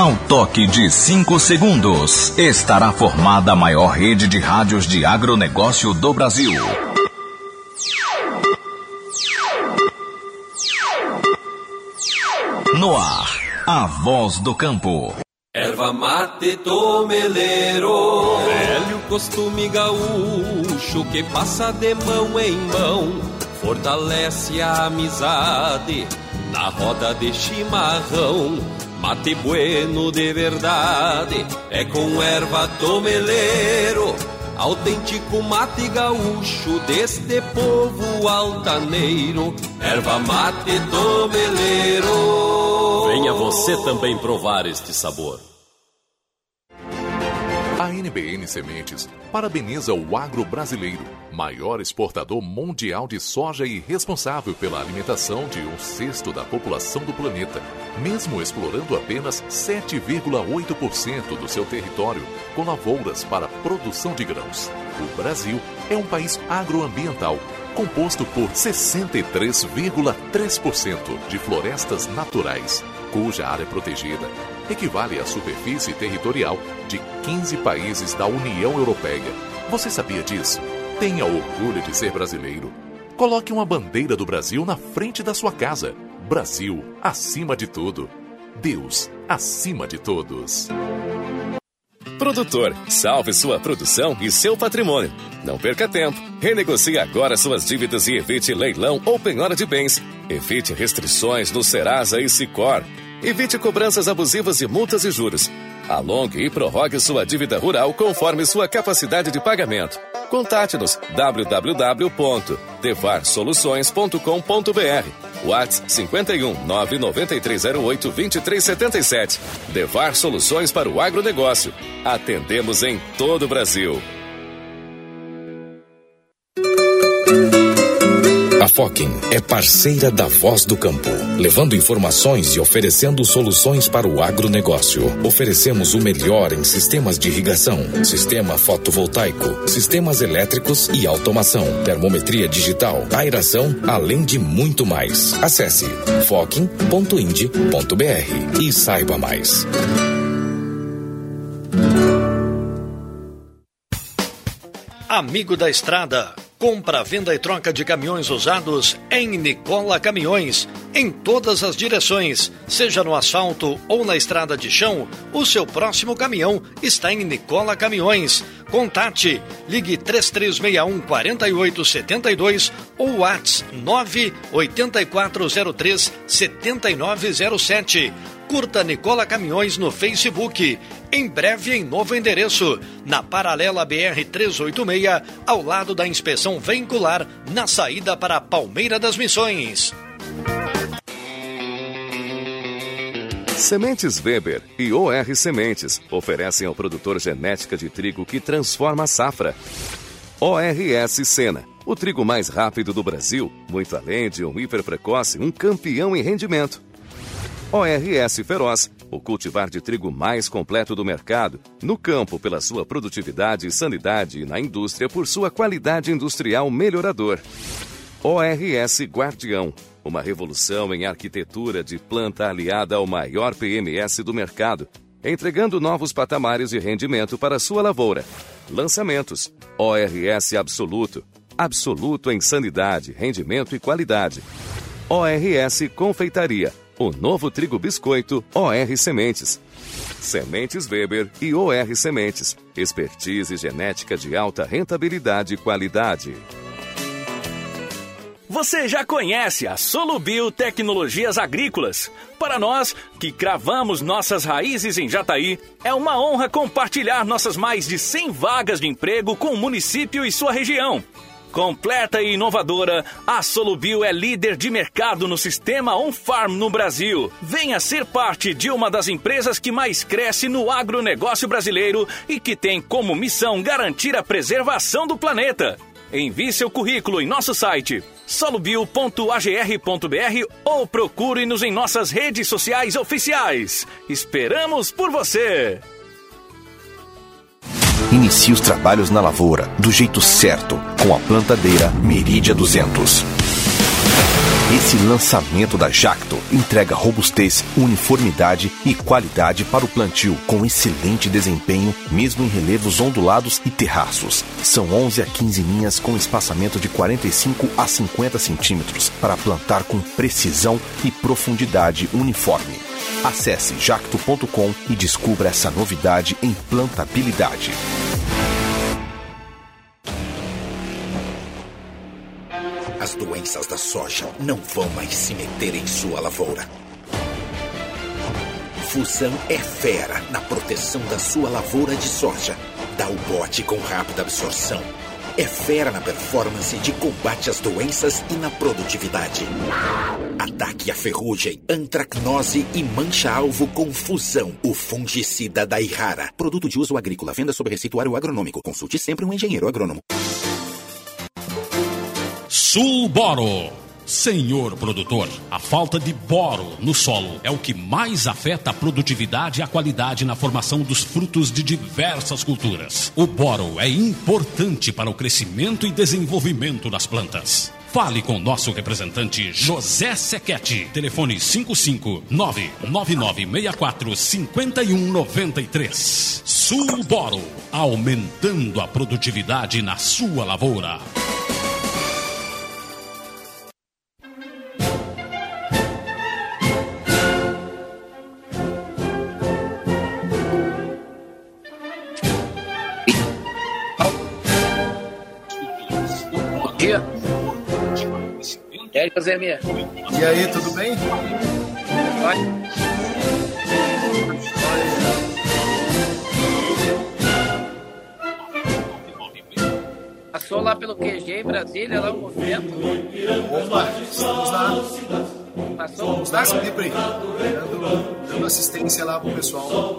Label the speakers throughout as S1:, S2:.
S1: Ao toque de 5 segundos, estará formada a maior rede de rádios de agronegócio do Brasil. No ar, a voz do campo.
S2: Erva mate tomeleiro, velho costume gaúcho que passa de mão em mão, fortalece a amizade na roda de chimarrão. Mate bueno de verdade é com erva tomeleiro, autêntico mate gaúcho deste povo altaneiro. Erva mate tomeleiro.
S3: Venha você também provar este sabor.
S4: A NBN Sementes parabeniza o agro brasileiro, maior exportador mundial de soja e responsável pela alimentação de 1/6 da população do planeta, mesmo explorando apenas 7,8% do seu território com lavouras para produção de grãos. O Brasil é um país agroambiental, composto por 63,3% de florestas naturais, cuja área protegida equivale à superfície territorial de 15 países da União Europeia. Você sabia disso? Tenha orgulho de ser brasileiro. Coloque uma bandeira do Brasil na frente da sua casa. Brasil, acima de tudo. Deus, acima de todos.
S5: Produtor, salve sua produção e seu patrimônio. Não perca tempo. Renegocie agora suas dívidas e evite leilão ou penhora de bens. Evite restrições no Serasa e Sicor. Evite cobranças abusivas de multas e juros. Alongue e prorrogue sua dívida rural conforme sua capacidade de pagamento. Contate-nos www.devarsoluções.com.br. WhatsApp 51 99308 2377. Devar Soluções para o Agronegócio. Atendemos em todo o Brasil.
S6: A Fokin é parceira da Voz do Campo, levando informações e oferecendo soluções para o agronegócio. Oferecemos o melhor em sistemas de irrigação, sistema fotovoltaico, sistemas elétricos e automação, termometria digital, aeração, além de muito mais. Acesse fokin.ind.br e saiba mais.
S7: Amigo da estrada, compra, venda e troca de caminhões usados em Nicola Caminhões, em todas as direções, seja no asfalto ou na estrada de chão, o seu próximo caminhão está em Nicola Caminhões. Contate, ligue 3361-4872 ou WhatsApp 98403-7907. Curta Nicola Caminhões no Facebook. Em breve em novo endereço, na paralela BR-386, ao lado da inspeção veicular, na saída para Palmeira das Missões.
S5: Sementes Weber e OR Sementes oferecem ao produtor genética de trigo que transforma a safra. ORS Sena, o trigo mais rápido do Brasil, muito além de um hiper precoce, um campeão em rendimento. ORS Feroz, o cultivar de trigo mais completo do mercado, no campo pela sua produtividade e sanidade e na indústria por sua qualidade industrial melhorador. ORS Guardião, uma revolução em arquitetura de planta aliada ao maior PMS do mercado, entregando novos patamares de rendimento para sua lavoura. Lançamentos: ORS Absoluto, absoluto em sanidade, rendimento e qualidade. ORS Confeitaria, o novo trigo biscoito OR Sementes. Sementes Weber e OR Sementes. Expertise genética de alta rentabilidade e qualidade.
S8: Você já conhece a Solubio Tecnologias Agrícolas? Para nós, que cravamos nossas raízes em Jataí, é uma honra compartilhar nossas mais de 100 vagas de emprego com o município e sua região. Completa e inovadora, a Solubio é líder de mercado no sistema On-Farm no Brasil. Venha ser parte de uma das empresas que mais cresce no agronegócio brasileiro e que tem como missão garantir a preservação do planeta. Envie seu currículo em nosso site solubio.agr.br ou procure-nos em nossas redes sociais oficiais. Esperamos por você!
S9: Inicie os trabalhos na lavoura do jeito certo com a plantadeira Meridia 200. Esse lançamento da Jacto entrega robustez, uniformidade e qualidade para o plantio, com excelente desempenho, mesmo em relevos ondulados e terraços. São 11 a 15 linhas com espaçamento de 45 a 50 centímetros para plantar com precisão e profundidade uniforme. Acesse jacto.com e descubra essa novidade em plantabilidade.
S10: As doenças da soja não vão mais se meter em sua lavoura. Fusão é fera na proteção da sua lavoura de soja. Dá o bote com rápida absorção. É fera na performance de combate às doenças e na produtividade. Ataque a ferrugem, antracnose e mancha-alvo com Fusão, o fungicida da Irrara. Produto de uso agrícola, venda sob receituário agronômico. Consulte sempre um engenheiro agrônomo.
S11: Sulboro. Senhor produtor, a falta de boro no solo é o que mais afeta a produtividade e a qualidade na formação dos frutos de diversas culturas. O boro é importante para o crescimento e desenvolvimento das plantas. Fale com nosso representante José Sequete. Telefone 559-9964-5193. Sulboro, aumentando a produtividade na sua lavoura.
S12: E aí, Zé?
S13: E aí, tudo bem?
S12: Passou lá pelo QG em Brasília, lá o movimento.
S13: Opa, estamos lá.
S12: Passou?
S13: Vamos lá sempre, dando assistência lá pro pessoal.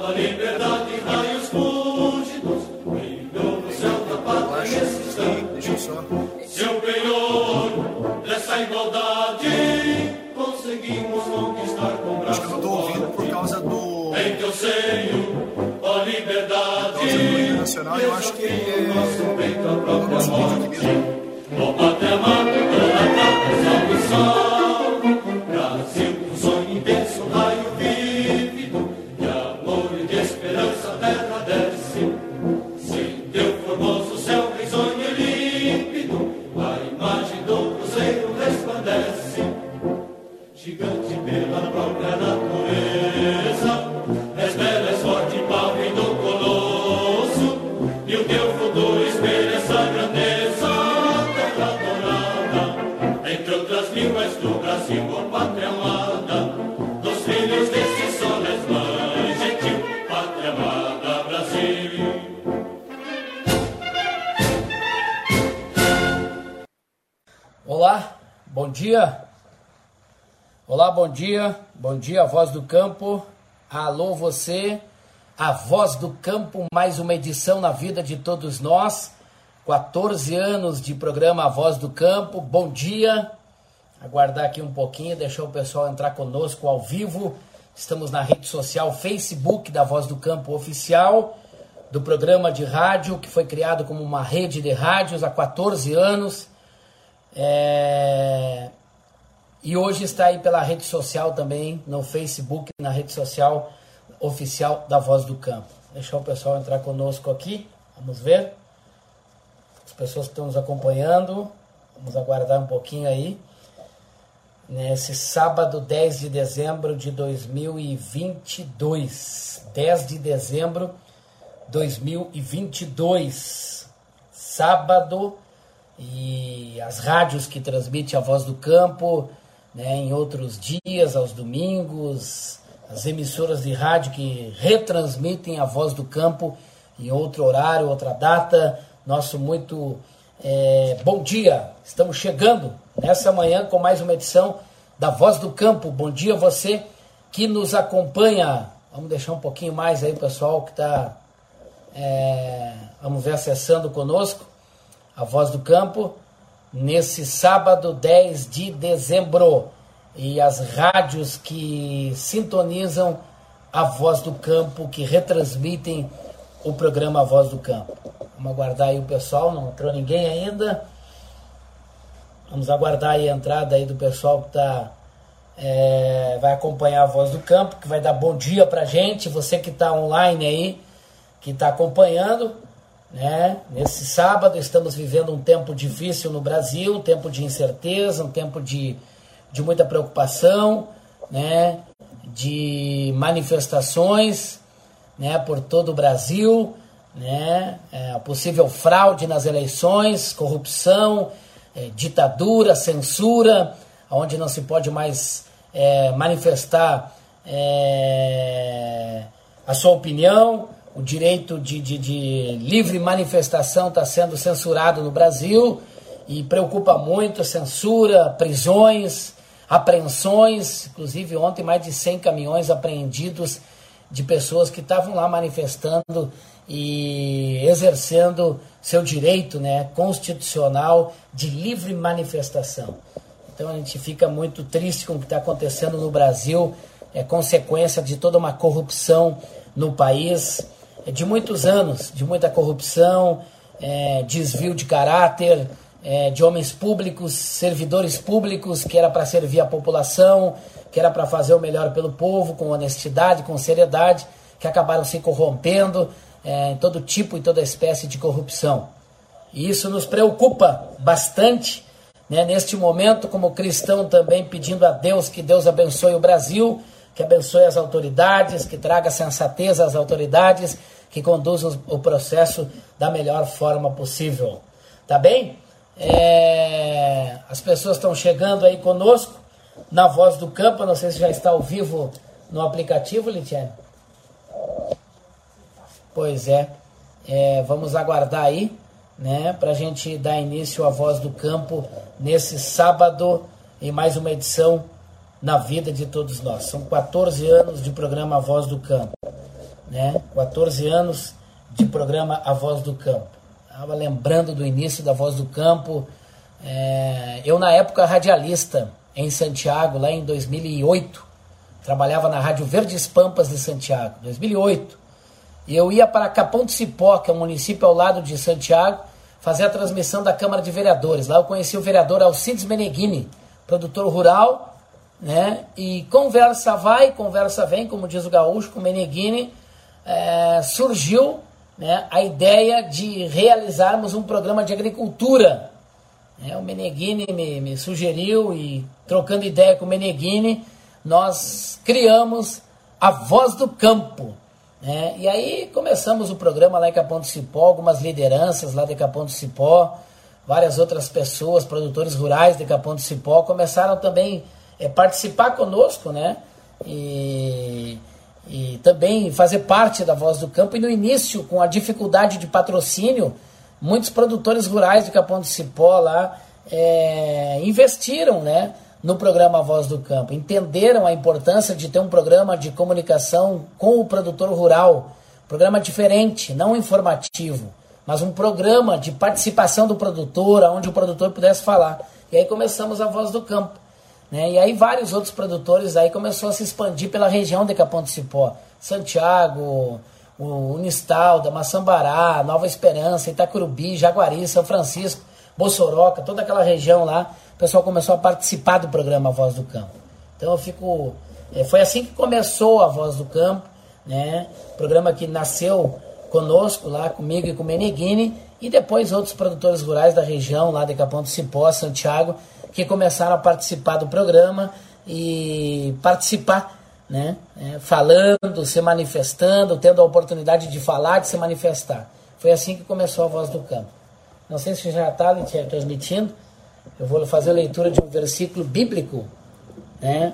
S13: Deixa eu só.
S2: Seu penhor dessa igualdade conseguimos conquistar com braços.
S13: Acho que eu não tô ouvindo por causa do.
S2: Em teu seio, ó liberdade.
S13: Por causa do internacional, eu acho que é. O nosso vídeo aqui mesmo.
S2: Ó pátria amada, pela salvação. Brasil, um sonho intenso, um raio vívido. De amor e de esperança, a terra desce. Sim, teu formoso céu risonho e límpido. A imagem do cruzeiro resplandece. Gigante pela própria natureza. És bela, és forte, palma do colosso. E o teu futuro espelha essa grandeza. Terra dourada, entre outras mil és do Brasil, ó pátria amada. Dos filhos desse sol és mãe gentil, pátria amada, Brasil.
S12: Olá, bom dia. Olá, bom dia. Bom dia, Voz do Campo. Alô, você. A Voz do Campo, mais uma edição na vida de todos nós. 14 anos de programa A Voz do Campo. Bom dia. Aguardar aqui um pouquinho, deixar o pessoal entrar conosco ao vivo. Estamos na rede social Facebook da Voz do Campo Oficial, do programa de rádio, que foi criado como uma rede de rádios há 14 anos. E hoje está aí pela rede social também, no Facebook, na rede social oficial da Voz do Campo. Deixar o pessoal entrar conosco aqui, vamos ver. As pessoas que estão nos acompanhando, vamos aguardar um pouquinho aí. Nesse sábado, 10 de dezembro de 2022. 10 de dezembro de 2022. Sábado. E as rádios que transmitem a Voz do Campo, né, em outros dias, aos domingos, as emissoras de rádio que retransmitem a Voz do Campo em outro horário, outra data. Nosso muito bom dia. Estamos chegando nessa manhã com mais uma edição da Voz do Campo. Bom dia a você que nos acompanha. Vamos deixar um pouquinho mais aí o pessoal que está, vamos ver, acessando conosco a Voz do Campo, nesse sábado 10 de dezembro. E as rádios que sintonizam a Voz do Campo, que retransmitem o programa A Voz do Campo. Vamos aguardar aí o pessoal, não entrou ninguém ainda. Vamos aguardar aí a entrada aí do pessoal que vai acompanhar a Voz do Campo, que vai dar bom dia pra gente, você que está online aí, que está acompanhando, né? Nesse sábado estamos vivendo um tempo difícil no Brasil, um tempo de incerteza, um tempo de muita preocupação, né? De manifestações, né? Por todo o Brasil, né? Possível fraude nas eleições, corrupção, ditadura, censura, onde não se pode mais manifestar a sua opinião. O direito de livre manifestação está sendo censurado no Brasil e preocupa muito a censura, prisões, apreensões. Inclusive ontem mais de 100 caminhões apreendidos de pessoas que estavam lá manifestando e exercendo seu direito, né, constitucional de livre manifestação. Então a gente fica muito triste com o que está acontecendo no Brasil, é consequência de toda uma corrupção no país, de muitos anos, de muita corrupção, desvio de caráter, de homens públicos, servidores públicos, que era para servir a população, que era para fazer o melhor pelo povo, com honestidade, com seriedade, que acabaram se corrompendo em todo tipo e toda espécie de corrupção. E isso nos preocupa bastante, né, neste momento, como cristão também, pedindo a Deus que Deus abençoe o Brasil, que abençoe as autoridades, que traga sensatez às autoridades, que conduza o processo da melhor forma possível. Tá bem? As pessoas estão chegando aí conosco na Voz do Campo. Não sei se já está ao vivo no aplicativo, Litiane. Pois vamos aguardar aí, né, para a gente dar início à Voz do Campo nesse sábado, em mais uma edição na vida de todos nós. São 14 anos de programa A Voz do Campo, né? 14 anos de programa A Voz do Campo. Estava lembrando do início da Voz do Campo. Eu, na época, radialista em Santiago, lá em 2008, trabalhava na Rádio Verdes Pampas de Santiago, 2008. E eu ia para Capão do Cipó, que é um município ao lado de Santiago, fazer a transmissão da Câmara de Vereadores. Lá eu conheci o vereador Alcides Meneghini, produtor rural, né? E conversa vai, conversa vem, como diz o gaúcho, com o Meneghini, surgiu, né, a ideia de realizarmos um programa de agricultura. O Meneghini me sugeriu, e trocando ideia com o Meneghini, nós criamos a Voz do Campo. E aí começamos o programa lá em Capão do Cipó, algumas lideranças lá de Capão do Cipó, várias outras pessoas, produtores rurais de Capão do Cipó, começaram também a participar conosco, né? E também fazer parte da Voz do Campo. E no início, com a dificuldade de patrocínio, muitos produtores rurais de Capão do Cipó lá investiram, né, no programa Voz do Campo, entenderam a importância de ter um programa de comunicação com o produtor rural, programa diferente, não informativo, mas um programa de participação do produtor, onde o produtor pudesse falar. E aí começamos a Voz do Campo, né? E aí vários outros produtores aí começou a se expandir pela região de Capão do Cipó, Santiago, o Unistalda, Maçambará, Nova Esperança, Itacurubi, Jaguari, São Francisco, Bossoroca, toda aquela região lá, o pessoal começou a participar do programa Voz do Campo. Então foi assim que começou a Voz do Campo, né? Programa que nasceu conosco lá, comigo e com o Meneghini, e depois outros produtores rurais da região, lá de Capão do Cipó, Santiago, que começaram a participar do programa e participar, né? Falando, se manifestando, tendo a oportunidade de falar, de se manifestar. Foi assim que começou a Voz do Campo. Não sei se já está transmitindo. Eu vou fazer a leitura de um versículo bíblico, né?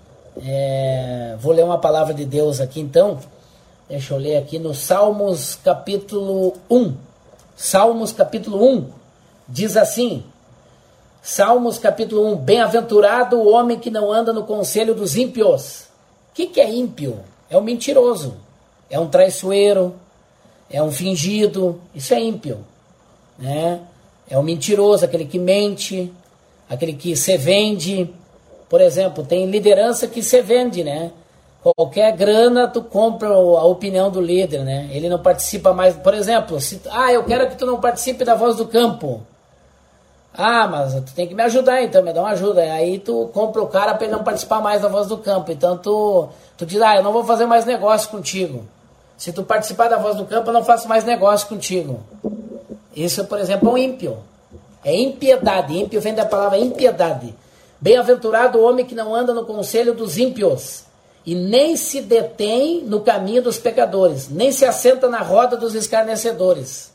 S12: Vou ler uma palavra de Deus aqui, então. Deixa eu ler aqui no Salmos capítulo 1. Salmos capítulo 1 diz assim: Salmos capítulo 1: Bem-aventurado o homem que não anda no conselho dos ímpios. O que é ímpio? É um mentiroso, é um traiçoeiro, é um fingido. Isso é ímpio, né? É um mentiroso, aquele que mente, aquele que se vende. Por exemplo, tem liderança que se vende, né? Qualquer grana tu compra a opinião do líder, né? Ele não participa mais. Por exemplo, eu quero que tu não participe da Voz do Campo. Ah, mas tu tem que me ajudar então, me dá uma ajuda. Aí tu compra o cara para ele não participar mais da Voz do Campo. Então tu diz, eu não vou fazer mais negócio contigo. Se tu participar da Voz do Campo, eu não faço mais negócio contigo. Isso, por exemplo, é um ímpio. É impiedade. Ímpio vem da palavra impiedade. Bem-aventurado o homem que não anda no conselho dos ímpios, e nem se detém no caminho dos pecadores, nem se assenta na roda dos escarnecedores.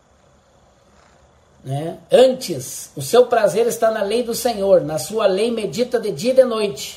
S12: Né? Antes, o seu prazer está na lei do Senhor, na sua lei medita de dia e de noite.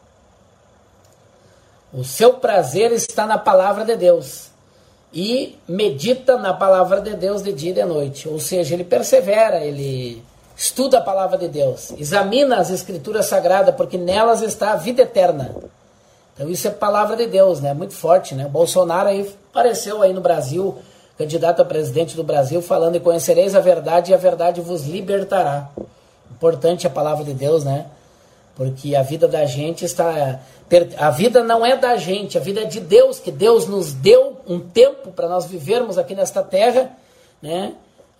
S12: O seu prazer está na palavra de Deus, e medita na palavra de Deus de dia e de noite. Ou seja, ele persevera, ele estuda a palavra de Deus, examina as escrituras sagradas, porque nelas está a vida eterna. Então isso é palavra de Deus, né? Muito forte, né? O Bolsonaro aí apareceu aí no Brasil, candidato a presidente do Brasil, falando: e conhecereis a verdade, e a verdade vos libertará. Importante a palavra de Deus, né? Porque a vida da gente está... A vida não é da gente, a vida é de Deus, que Deus nos deu um tempo para nós vivermos aqui nesta terra, né?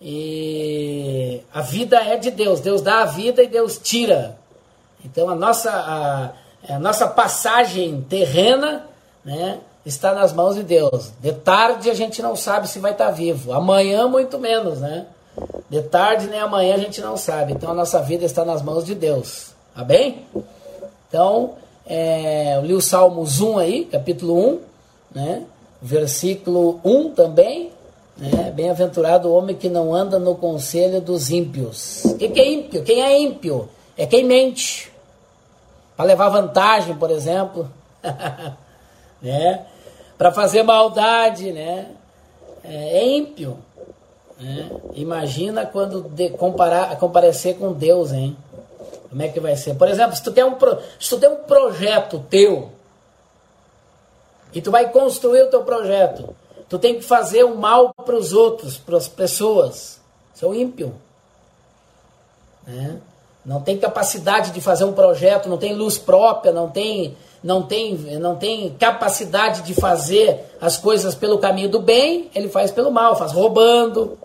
S12: E a vida é de Deus. Deus dá a vida e Deus tira. Então a nossa passagem terrena, né, está nas mãos de Deus. De tarde a gente não sabe se vai estar vivo. Amanhã muito menos, né? De tarde nem amanhã a gente não sabe. Então a nossa vida está nas mãos de Deus. Tá bem? Então, eu li o Salmos 1 aí, capítulo 1, né? Versículo 1 também, né? Bem-aventurado o homem que não anda no conselho dos ímpios. O que é ímpio? Quem é ímpio? É quem mente. Para levar vantagem, por exemplo. Né? Para fazer maldade, né? É ímpio. Né? Imagina quando comparecer com Deus, hein? Como é que vai ser? Por exemplo, se tu tem um projeto teu, e tu vai construir o teu projeto, tu tem que fazer o mal para os outros, para as pessoas. Isso é o ímpio. Né? Não tem capacidade de fazer um projeto, não tem luz própria, não tem capacidade de fazer as coisas pelo caminho do bem, ele faz pelo mal, faz roubando,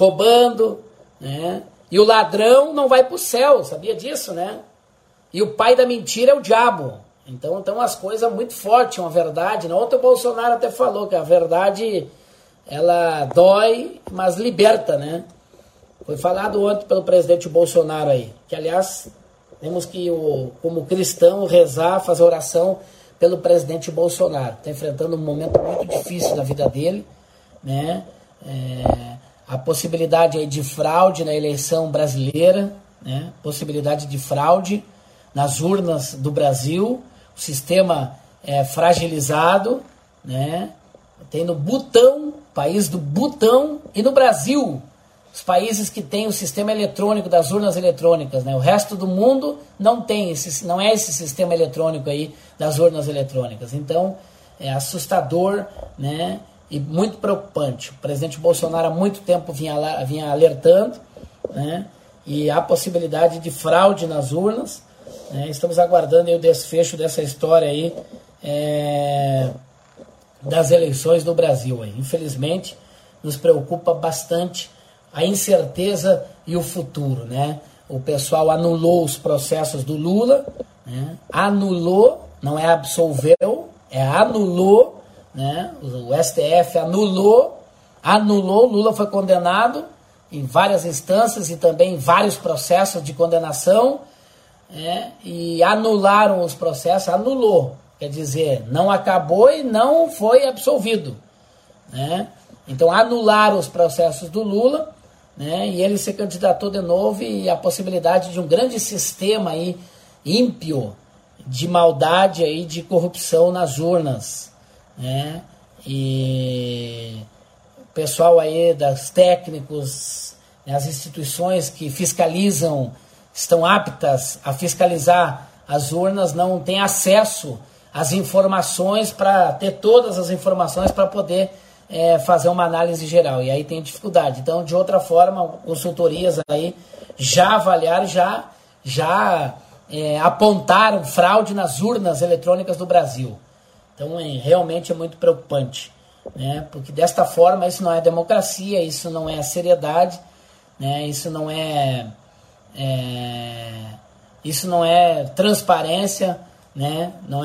S12: né? E o ladrão não vai para o céu, sabia disso, né? E o pai da mentira é o diabo. Então as coisas muito fortes, uma verdade. Ontem o Bolsonaro até falou que a verdade, ela dói, mas liberta, né? Foi falado ontem pelo presidente Bolsonaro aí, que aliás, temos que, como cristão, rezar, fazer oração pelo presidente Bolsonaro. Está enfrentando um momento muito difícil na vida dele, né? A possibilidade aí de fraude na eleição brasileira, né? Possibilidade de fraude nas urnas do Brasil, o sistema fragilizado, né? Tem no Butão, país do Butão, e no Brasil, os países que têm o sistema eletrônico das urnas eletrônicas, né? O resto do mundo não tem não é esse sistema eletrônico aí das urnas eletrônicas. Então é assustador, né? E muito preocupante. O presidente Bolsonaro há muito tempo vinha alertando, né? E há possibilidade de fraude nas urnas, né? Estamos aguardando aí o desfecho dessa história aí das eleições no Brasil. Aí. Infelizmente, nos preocupa bastante a incerteza e o futuro, né? O pessoal anulou os processos do Lula, né? Anulou, não é absolveu, é anulou, né? O STF anulou, Lula foi condenado em várias instâncias e também em vários processos de condenação, e anularam os processos, anulou, quer dizer, não acabou e não foi absolvido, né? Então anularam os processos do Lula, né? E ele se candidatou de novo, e a possibilidade de um grande sistema aí ímpio de maldade aí, de corrupção nas urnas, né? E o pessoal aí das técnicos, né, as instituições que fiscalizam, estão aptas a fiscalizar as urnas, não têm acesso às informações, para ter todas as informações para poder fazer uma análise geral, e aí tem dificuldade. Então, de outra forma, consultorias aí já avaliaram, já apontaram fraude nas urnas eletrônicas do Brasil. Então, realmente é muito preocupante, né? Porque desta forma isso não é democracia, isso não é seriedade, né? Isso não é Isso não é transparência, né? Não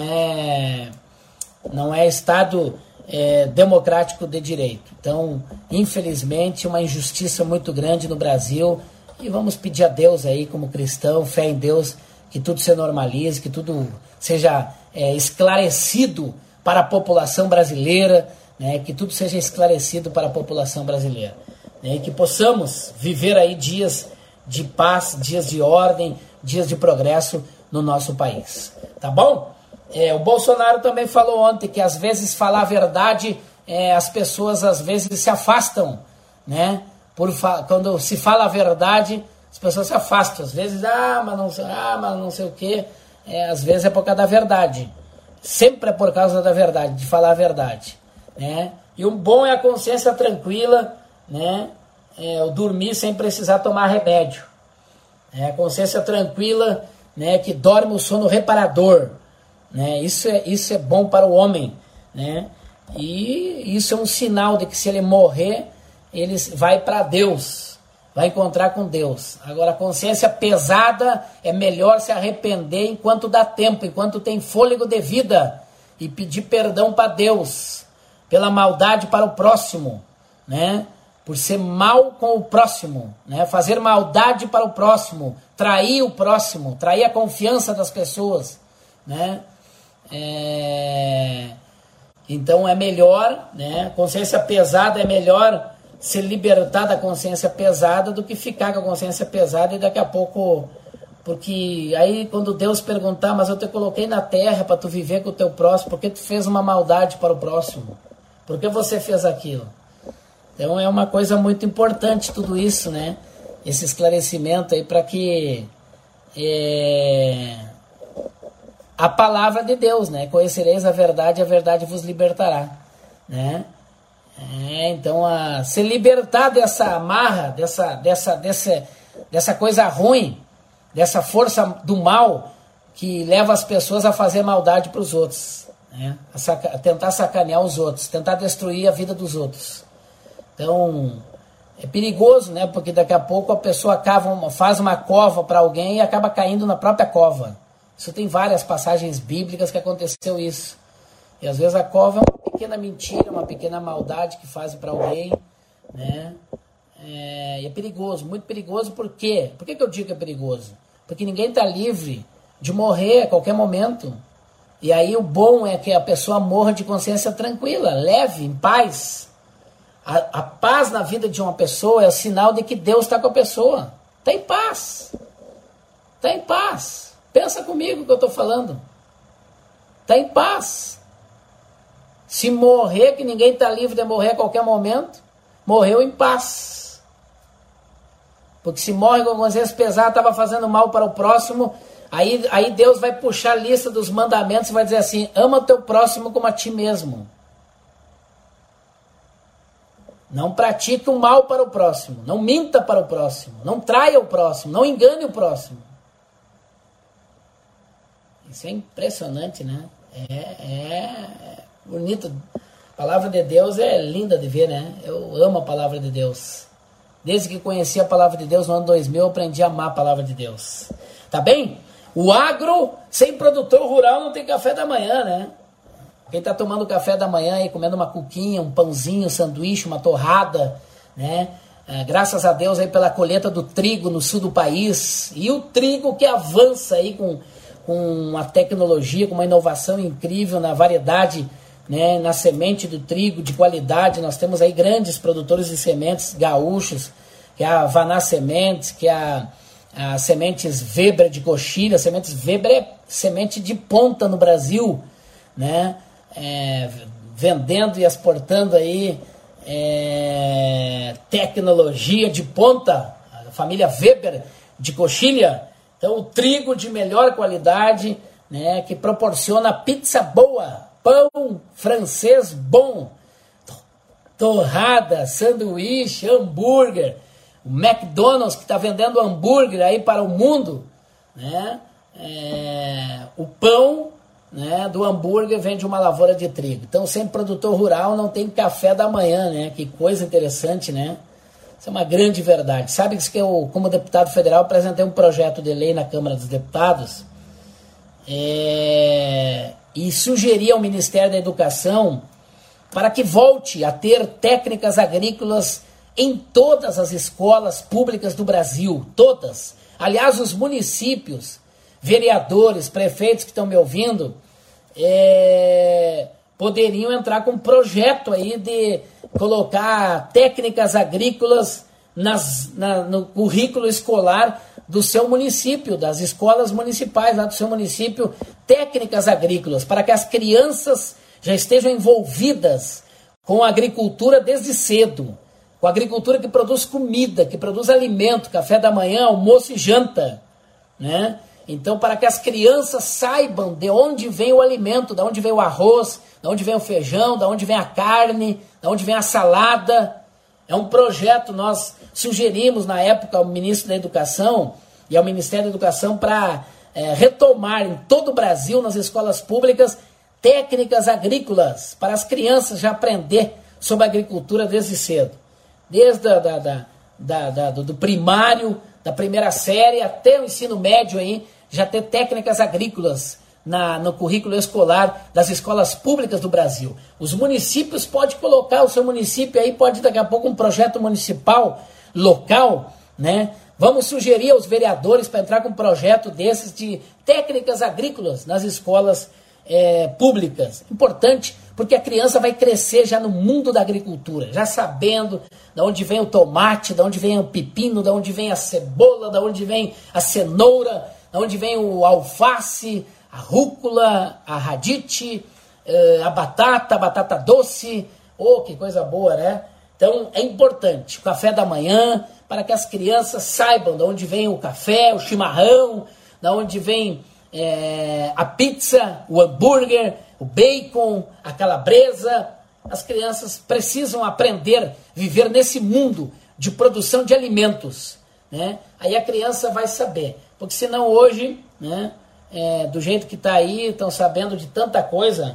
S12: é Estado democrático de direito. Então, infelizmente, uma injustiça muito grande no Brasil, e vamos pedir a Deus aí, como cristão, fé em Deus, que tudo se normalize, que tudo seja esclarecido para a população brasileira, né? Que tudo seja esclarecido para a população brasileira, né? E que possamos viver aí dias de paz, dias de ordem, dias de progresso no nosso país, tá bom? O Bolsonaro também falou ontem que às vezes falar a verdade, as pessoas às vezes se afastam, né? Quando se fala a verdade, as pessoas se afastam, às vezes, mas não sei o quê, às vezes é por causa da verdade, sempre é por causa da verdade, de falar a verdade, né? E o bom é a consciência tranquila, né? O dormir sem precisar tomar remédio, a consciência tranquila, né? Que dorme o sono reparador, né? Isso é bom para o homem, né? E isso é um sinal de que se ele morrer, ele vai para Deus, vai encontrar com Deus. Agora, a consciência pesada, é melhor se arrepender enquanto dá tempo, enquanto tem fôlego de vida, e pedir perdão para Deus pela maldade para o próximo, né? Por ser mal com o próximo, né? Fazer maldade para o próximo, trair o próximo, trair a confiança das pessoas, né? Então é melhor, né? Consciência pesada, é melhor se libertar da consciência pesada do que ficar com a consciência pesada e daqui a pouco... Porque aí quando Deus perguntar, mas eu te coloquei na terra para tu viver com o teu próximo, por que tu fez uma maldade para o próximo? Por que você fez aquilo? Então é uma coisa muito importante tudo isso, né? Esse esclarecimento aí para que a palavra de Deus, né? Conhecereis a verdade vos libertará, né? Então se libertar dessa amarra, dessa coisa ruim, dessa força do mal que leva as pessoas a fazer maldade para os outros, né? A tentar sacanear os outros, tentar destruir a vida dos outros. Então, é perigoso, né? Porque daqui a pouco a pessoa faz uma cova para alguém e acaba caindo na própria cova. Isso tem várias passagens bíblicas que aconteceu isso. E às vezes a cova é uma pequena mentira, uma pequena maldade que faz para alguém, né? E é perigoso, muito perigoso. Por quê? Por que eu digo que é perigoso? Porque ninguém está livre de morrer a qualquer momento. E aí o bom é que a pessoa morra de consciência tranquila, leve, em paz. A paz na vida de uma pessoa é o sinal de que Deus está com a pessoa. Está em paz. Está em paz. Pensa comigo o que eu estou falando. Está em paz. Se morrer, que ninguém está livre de morrer a qualquer momento, morreu em paz. Porque se morre com a consciência pesada, estava fazendo mal para o próximo, aí Deus vai puxar a lista dos mandamentos e vai dizer assim, ama o teu próximo como a ti mesmo. Não pratique o mal para o próximo, não minta para o próximo, não traia o próximo, não engane o próximo. Isso é impressionante, né? É bonito. A palavra de Deus é linda de ver, né? Eu amo a palavra de Deus. Desde que conheci a palavra de Deus no ano 2000, eu aprendi a amar a palavra de Deus. Tá bem? O agro, sem produtor rural, não tem café da manhã, né? Quem está tomando café da manhã aí, comendo uma cuquinha, um pãozinho, um sanduíche, uma torrada, né? Graças a Deus aí pela colheita do trigo no sul do país. E o trigo que avança aí com uma tecnologia, com uma inovação incrível na variedade, né? Na semente do trigo de qualidade. Nós temos aí grandes produtores de sementes gaúchos, que é a Vaná Sementes, que é a Sementes Weber de Coxilha. Sementes Weber é semente de ponta no Brasil, né? Vendendo e exportando aí tecnologia de ponta, a família Weber de Coxilha. Então o trigo de melhor qualidade, né, que proporciona pizza boa, pão francês bom, torrada, sanduíche, hambúrguer, o McDonald's que está vendendo hambúrguer aí para o mundo, né? O pão, né, do hambúrguer vem de uma lavoura de trigo. Então, sem produtor rural não tem café da manhã, né? Que coisa interessante, né? Isso é uma grande verdade. Sabe que eu, como deputado federal, apresentei um projeto de lei na Câmara dos Deputados e sugeri ao Ministério da Educação para que volte a ter técnicas agrícolas em todas as escolas públicas do Brasil, todas. Aliás, os municípios, vereadores, prefeitos que estão me ouvindo, poderiam entrar com um projeto aí de colocar técnicas agrícolas no currículo escolar do seu município, das escolas municipais lá do seu município, técnicas agrícolas, para que as crianças já estejam envolvidas com a agricultura desde cedo, com a agricultura que produz comida, que produz alimento, café da manhã, almoço e janta, né? Então, para que as crianças saibam de onde vem o alimento, de onde vem o arroz, de onde vem o feijão, de onde vem a carne, de onde vem a salada. É um projeto, nós sugerimos na época ao ministro da Educação e ao Ministério da Educação para retomar em todo o Brasil, nas escolas públicas, técnicas agrícolas, para as crianças já aprender sobre a agricultura desde cedo. Desde do primário, da primeira série até o ensino médio aí, já ter técnicas agrícolas no currículo escolar das escolas públicas do Brasil. Os municípios podem colocar o seu município aí, pode daqui a pouco um projeto municipal, local, né? Vamos sugerir aos vereadores para entrar com um projeto desses de técnicas agrícolas nas escolas públicas. Importante, porque a criança vai crescer já no mundo da agricultura, já sabendo de onde vem o tomate, de onde vem o pepino, de onde vem a cebola, de onde vem a cenoura, de onde vem o alface, a rúcula, a radite, a batata doce. Oh, que coisa boa, né? Então, é importante o café da manhã, para que as crianças saibam de onde vem o café, o chimarrão, de onde vem a pizza, o hambúrguer, o bacon, a calabresa. As crianças precisam aprender a viver nesse mundo de produção de alimentos, né? Aí a criança vai saber, porque senão hoje, né, do jeito que está aí, estão sabendo de tanta coisa,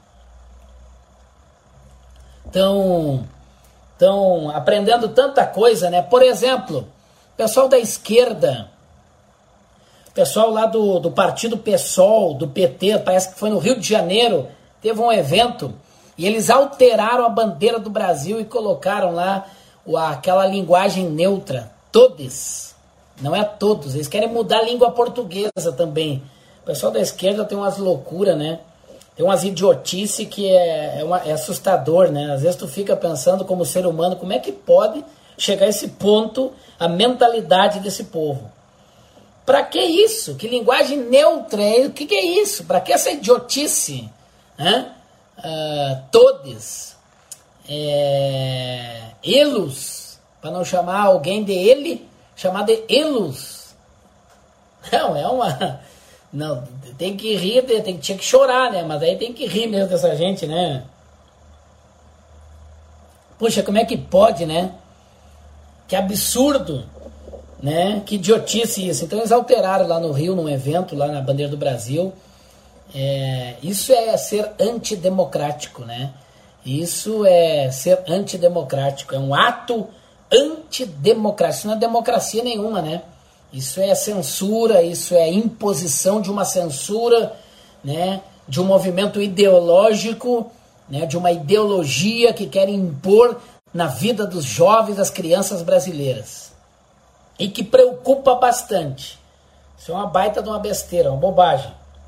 S12: estão aprendendo tanta coisa, né? Por exemplo, o pessoal da esquerda, o pessoal lá do partido PSOL, do PT, parece que foi no Rio de Janeiro, teve um evento e eles alteraram a bandeira do Brasil e colocaram lá aquela linguagem neutra, todes, não é todos, eles querem mudar a língua portuguesa também. O pessoal da esquerda tem umas loucuras, né? Tem umas idiotices que é assustador, né? Às vezes tu fica pensando como ser humano, como é que pode chegar a esse ponto, a mentalidade desse povo? Pra que isso? Que linguagem neutra é? O que é isso? Pra que essa idiotice? Todes. Elos. Pra não chamar alguém de ele, chamar de elos. Não, Não, tem que rir, tinha que chorar, né? Mas aí tem que rir mesmo dessa gente, né? Puxa, como é que pode, né? Que absurdo, né? Que idiotice isso. Então eles alteraram lá no Rio, num evento, lá na Bandeira do Brasil. Isso é ser antidemocrático, né? Isso é ser antidemocrático. É um ato antidemocrático. Isso não é democracia nenhuma, né? Isso é censura, isso é imposição de uma censura, né, de um movimento ideológico, né, de uma ideologia que quer impor na vida dos jovens, das crianças brasileiras. E que preocupa bastante. Isso é uma baita de uma besteira, uma bobagem.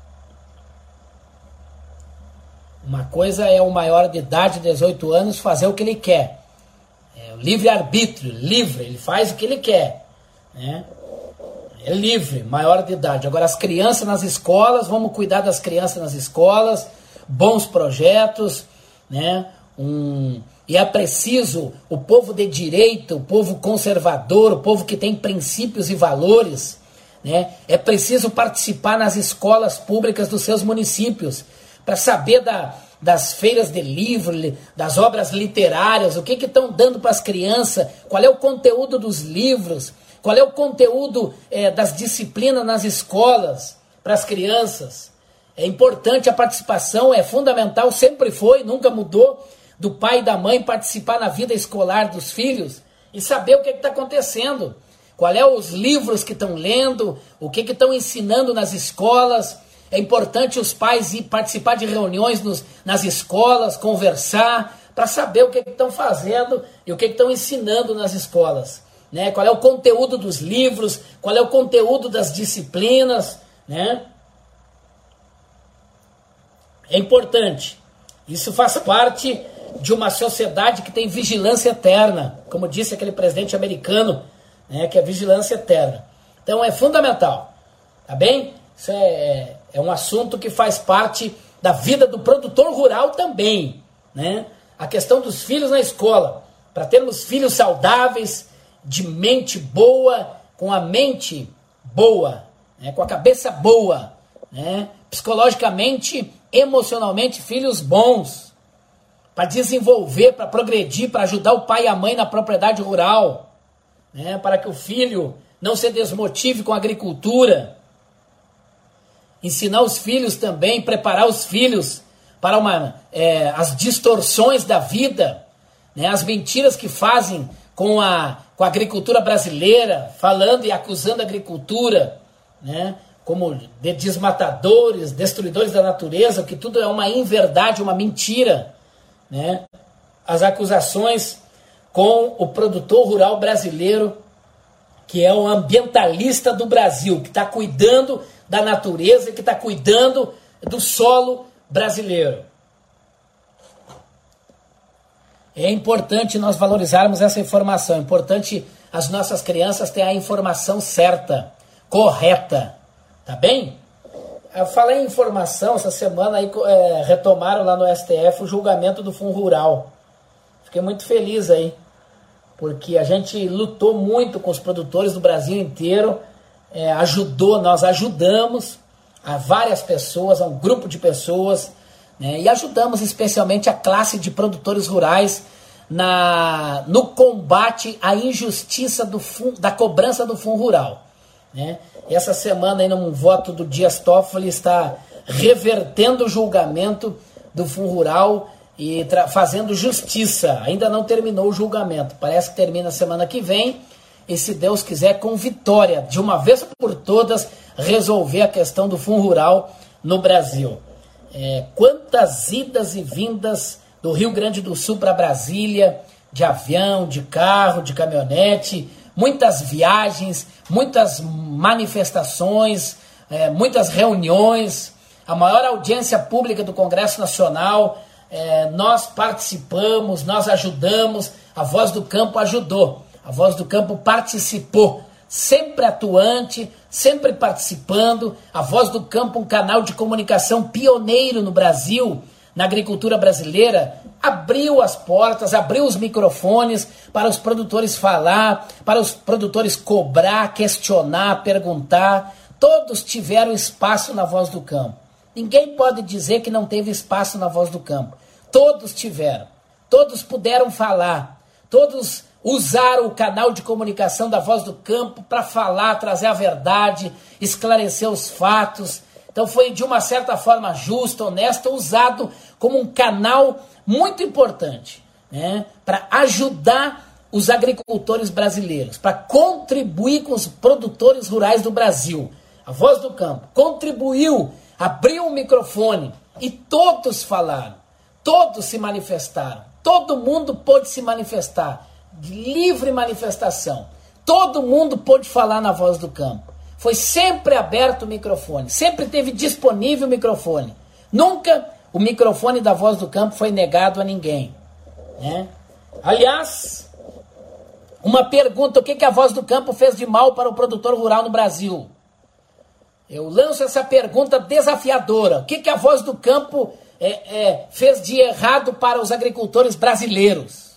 S12: Uma coisa é o maior de idade, 18 anos, fazer o que ele quer. É o livre-arbítrio, livre, ele faz o que ele quer, né? É livre, maior de idade. Agora as crianças nas escolas, vamos cuidar das crianças nas escolas, bons projetos, né? E é preciso o povo de direito, o povo conservador, o povo que tem princípios e valores, né? É preciso participar nas escolas públicas dos seus municípios, para saber das feiras de livro, das obras literárias, o que estão dando para as crianças, qual é o conteúdo dos livros, qual é o conteúdo das disciplinas nas escolas para as crianças. É importante a participação, é fundamental, sempre foi, nunca mudou, do pai e da mãe participar na vida escolar dos filhos. e saber o que está acontecendo. Qual é os livros que estão lendo, o que estão ensinando nas escolas. É importante os pais ir participar de reuniões nas escolas, conversar, para saber o que estão fazendo e o que estão ensinando nas escolas. Né? Qual é o conteúdo dos livros, qual é o conteúdo das disciplinas. Né? É importante. Isso faz parte de uma sociedade que tem vigilância eterna, como disse aquele presidente americano, né, que é vigilância eterna. Então é fundamental, tá bem? Isso é um assunto que faz parte da vida do produtor rural também, né? A questão dos filhos na escola, para termos filhos saudáveis, de mente boa, com a mente boa, né, com a cabeça boa, né, psicologicamente, emocionalmente, filhos bons, para desenvolver, para progredir, para ajudar o pai e a mãe na propriedade rural, né, para que o filho não se desmotive com a agricultura. Ensinar os filhos também, preparar os filhos para as distorções da vida, né, as mentiras que fazem com a agricultura brasileira, falando e acusando a agricultura, né, como de desmatadores, destruidores da natureza, que tudo é uma inverdade, uma mentira. Né? As acusações com o produtor rural brasileiro, que é o ambientalista do Brasil, que está cuidando da natureza, que está cuidando do solo brasileiro. É importante nós valorizarmos essa informação, é importante as nossas crianças terem a informação certa, correta, tá bem? Eu falei em informação, essa semana aí, retomaram lá no STF o julgamento do Fundo Rural. Fiquei muito feliz aí, porque a gente lutou muito com os produtores do Brasil inteiro, nós ajudamos a várias pessoas, a um grupo de pessoas, né, e ajudamos especialmente a classe de produtores rurais no combate à injustiça da cobrança do Fundo Rural. Né? E essa semana, aí, num voto do Dias Toffoli, está revertendo o julgamento do Fundo Rural e fazendo justiça. Ainda não terminou o julgamento, parece que termina semana que vem, e se Deus quiser, com vitória, de uma vez por todas, resolver a questão do Fundo Rural no Brasil. Quantas idas e vindas do Rio Grande do Sul para Brasília, de avião, de carro, de caminhonete, muitas viagens, muitas manifestações, muitas reuniões, a maior audiência pública do Congresso Nacional, nós participamos, nós ajudamos, a Voz do Campo ajudou, a Voz do Campo participou, sempre atuante, sempre participando. A Voz do Campo, um canal de comunicação pioneiro no Brasil, na agricultura brasileira, abriu as portas, abriu os microfones para os produtores falar, para os produtores cobrar, questionar, perguntar. Todos tiveram espaço na Voz do Campo. Ninguém pode dizer que não teve espaço na Voz do Campo. Todos tiveram, todos puderam falar, todos usaram o canal de comunicação da Voz do Campo para falar, trazer a verdade, esclarecer os fatos. Então foi de uma certa forma justo, honesto, usado como um canal muito importante, né, para ajudar os agricultores brasileiros, para contribuir com os produtores rurais do Brasil. A Voz do Campo contribuiu, abriu o microfone e todos falaram, todos se manifestaram, todo mundo pôde se manifestar, livre manifestação, todo mundo pôde falar na Voz do Campo. Foi sempre aberto o microfone, sempre teve disponível o microfone. Nunca o microfone da Voz do Campo foi negado a ninguém. Né? Aliás, uma pergunta, o que a Voz do Campo fez de mal para o produtor rural no Brasil? Eu lanço essa pergunta desafiadora. O que a Voz do Campo fez de errado para os agricultores brasileiros?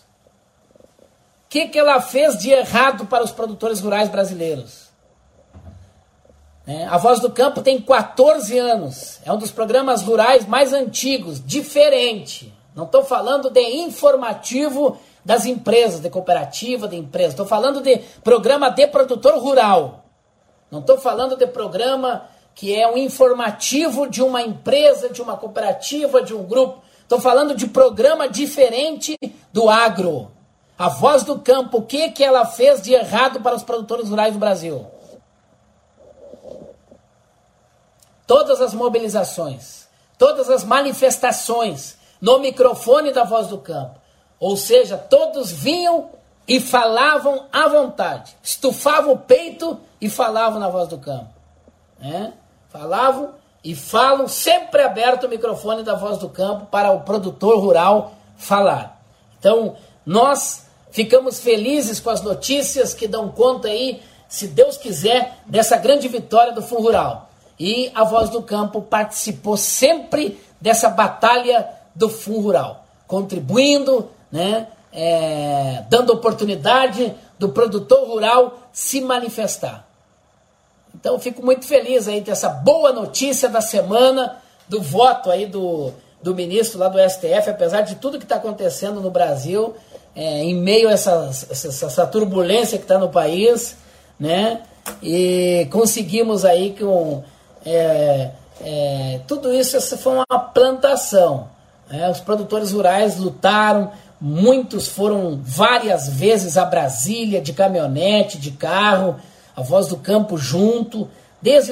S12: O que ela fez de errado para os produtores rurais brasileiros? A Voz do Campo tem 14 anos, é um dos programas rurais mais antigos, diferente. Não estou falando de informativo das empresas, de cooperativa, de empresa. Estou falando de programa de produtor rural. Não estou falando de programa que é um informativo de uma empresa, de uma cooperativa, de um grupo. Estou falando de programa diferente do agro. A Voz do Campo, o que ela fez de errado para os produtores rurais do Brasil? Todas as mobilizações, todas as manifestações no microfone da Voz do Campo. Ou seja, todos vinham e falavam à vontade. Estufavam o peito e falavam na Voz do Campo. Falavam e falam sempre aberto o microfone da Voz do Campo para o produtor rural falar. Então, nós ficamos felizes com as notícias que dão conta aí, se Deus quiser, dessa grande vitória do Fundo Rural. E a Voz do Campo participou sempre dessa batalha do Fundo Rural, contribuindo, dando oportunidade do produtor rural se manifestar. Então eu fico muito feliz aí dessa boa notícia da semana, do voto aí do ministro lá do STF, apesar de tudo que está acontecendo no Brasil, em meio a essa turbulência que está no país, e conseguimos aí com tudo isso, essa foi uma plantação. Os produtores rurais lutaram, muitos foram várias vezes a Brasília, de caminhonete, de carro, a Voz do Campo junto. Desde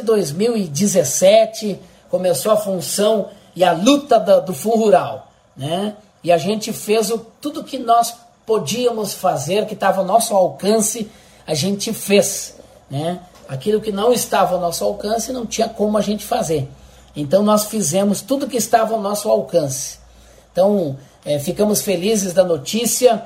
S12: 2017 começou a função e a luta do Fundo Rural, e a gente fez tudo que nós podíamos fazer, que estava ao nosso alcance, a gente fez, Aquilo que não estava ao nosso alcance não tinha como a gente fazer. Então nós fizemos tudo que estava ao nosso alcance. Então ficamos felizes da notícia,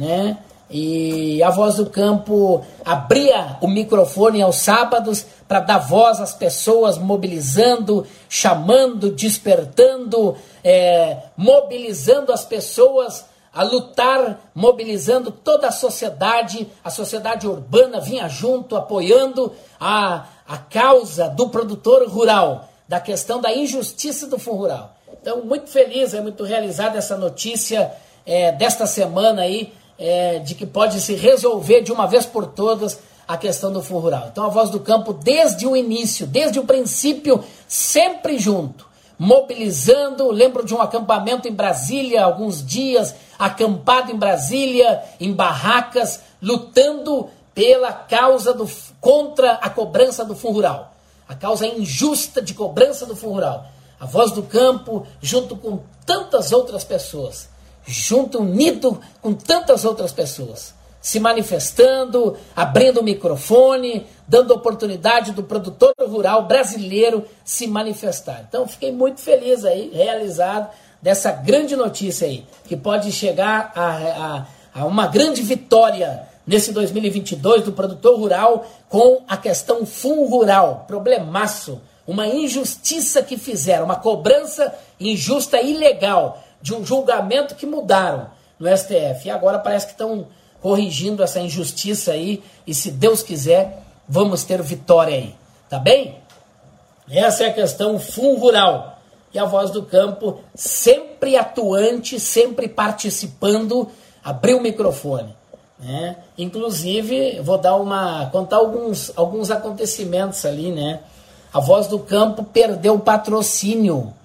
S12: E a Voz do Campo abria o microfone aos sábados para dar voz às pessoas, mobilizando, chamando, despertando, mobilizando as pessoas a lutar, mobilizando toda a sociedade urbana vinha junto, apoiando a causa do produtor rural, da questão da injustiça do Fundo Rural. Então, muito feliz, muito realizada essa notícia desta semana aí, de que pode se resolver de uma vez por todas a questão do Fundo Rural. Então, a Voz do Campo, desde o início, desde o princípio, sempre junto, mobilizando. Lembro de um acampamento em Brasília, alguns dias, acampado em Brasília, em barracas, lutando pela causa contra a cobrança do Fundo Rural, a causa injusta de cobrança do Fundo Rural. A Voz do Campo, junto com tantas outras pessoas, unido com tantas outras pessoas, se manifestando, abrindo o microfone, dando oportunidade do produtor rural brasileiro se manifestar. Então, fiquei muito feliz aí, realizado dessa grande notícia aí, que pode chegar a uma grande vitória nesse 2022 do produtor rural com a questão Fundo Rural, problemaço, uma injustiça que fizeram, uma cobrança injusta e ilegal de um julgamento que mudaram no STF. E agora parece que estão corrigindo essa injustiça aí, e se Deus quiser, vamos ter vitória aí, tá bem? Essa é a questão Fundo Rural. E a Voz do Campo sempre atuante, sempre participando, abriu o microfone, Inclusive, vou contar alguns acontecimentos ali, A Voz do Campo perdeu o patrocínio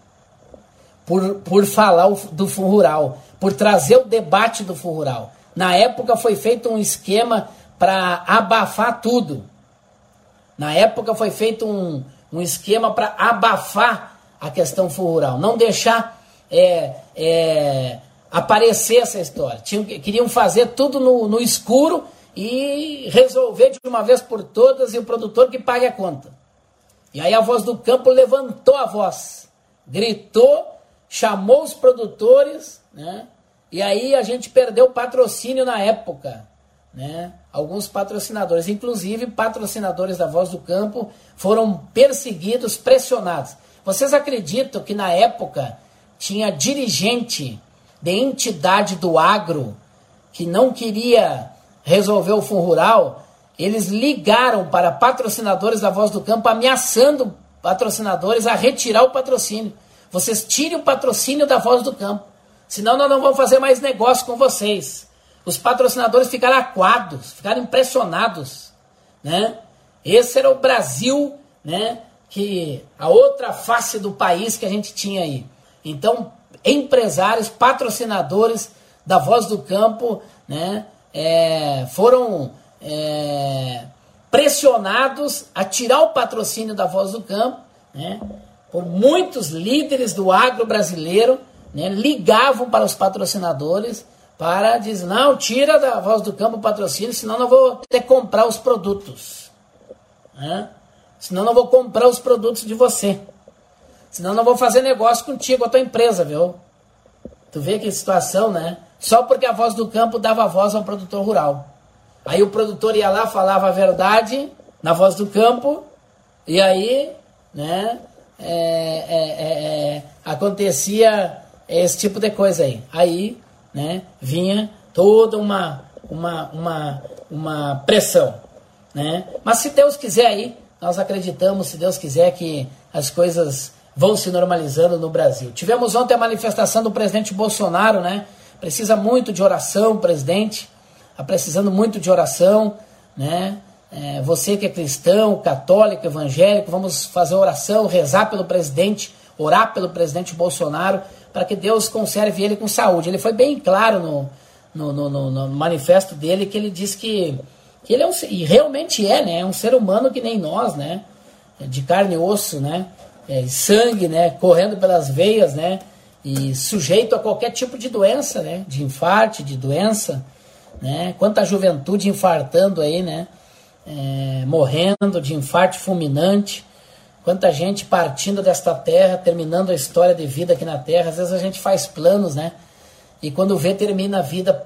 S12: por falar do Fundo Rural, por trazer o debate do Fundo Rural. Na época foi feito um esquema para abafar tudo. Na época foi feito um esquema para abafar a questão Fundo Rural, não deixar aparecer essa história. Queriam fazer tudo no escuro e resolver de uma vez por todas, e o produtor que pague a conta. E aí a Voz do Campo levantou a voz, gritou, chamou os produtores, E aí a gente perdeu o patrocínio na época, Alguns patrocinadores, inclusive patrocinadores da Voz do Campo, foram perseguidos, pressionados. Vocês acreditam que na época tinha dirigente de entidade do agro que não queria resolver o Fundo Rural? Eles ligaram para patrocinadores da Voz do Campo, ameaçando patrocinadores a retirar o patrocínio. Vocês tirem o patrocínio da Voz do Campo, senão nós não vamos fazer mais negócio com vocês. Os patrocinadores ficaram acuados, ficaram impressionados, Esse era o Brasil, que a outra face do país que a gente tinha aí. Então, empresários, patrocinadores da Voz do Campo, foram pressionados a tirar o patrocínio da Voz do Campo, né? Por muitos líderes do agro brasileiro, né? Ligavam para os patrocinadores para dizer, não, tira da Voz do Campo o patrocínio, senão não vou ter que comprar os produtos, né? Senão não vou comprar os produtos de você, senão não vou fazer negócio contigo, a tua empresa, viu? Tu vê que situação, né? Só porque a Voz do Campo dava voz ao produtor rural. Aí o produtor ia lá, falava a verdade na Voz do Campo, e aí, né, acontecia esse tipo de coisa aí. Aí, né, vinha toda uma pressão, né? Mas se Deus quiser aí, nós acreditamos, se Deus quiser, que as coisas vão se normalizando no Brasil. Tivemos ontem a manifestação do presidente Bolsonaro, né? Precisa muito de oração, presidente. Está precisando muito de oração, né? Você que é cristão, católico, evangélico, vamos fazer oração, rezar pelo presidente, orar pelo presidente Bolsonaro, para que Deus conserve ele com saúde. Ele foi bem claro no manifesto dele, que ele diz que ele é e realmente né? É um ser humano que nem nós, né? De carne e osso, né? Sangue, né? Correndo pelas veias, né? E sujeito a qualquer tipo de doença, né? De infarte, de doença, né? Quanta juventude infartando aí, né? Morrendo de infarto fulminante, quanta gente partindo desta terra, terminando a história de vida aqui na terra. Às vezes a gente faz planos, né? E quando vê, termina a vida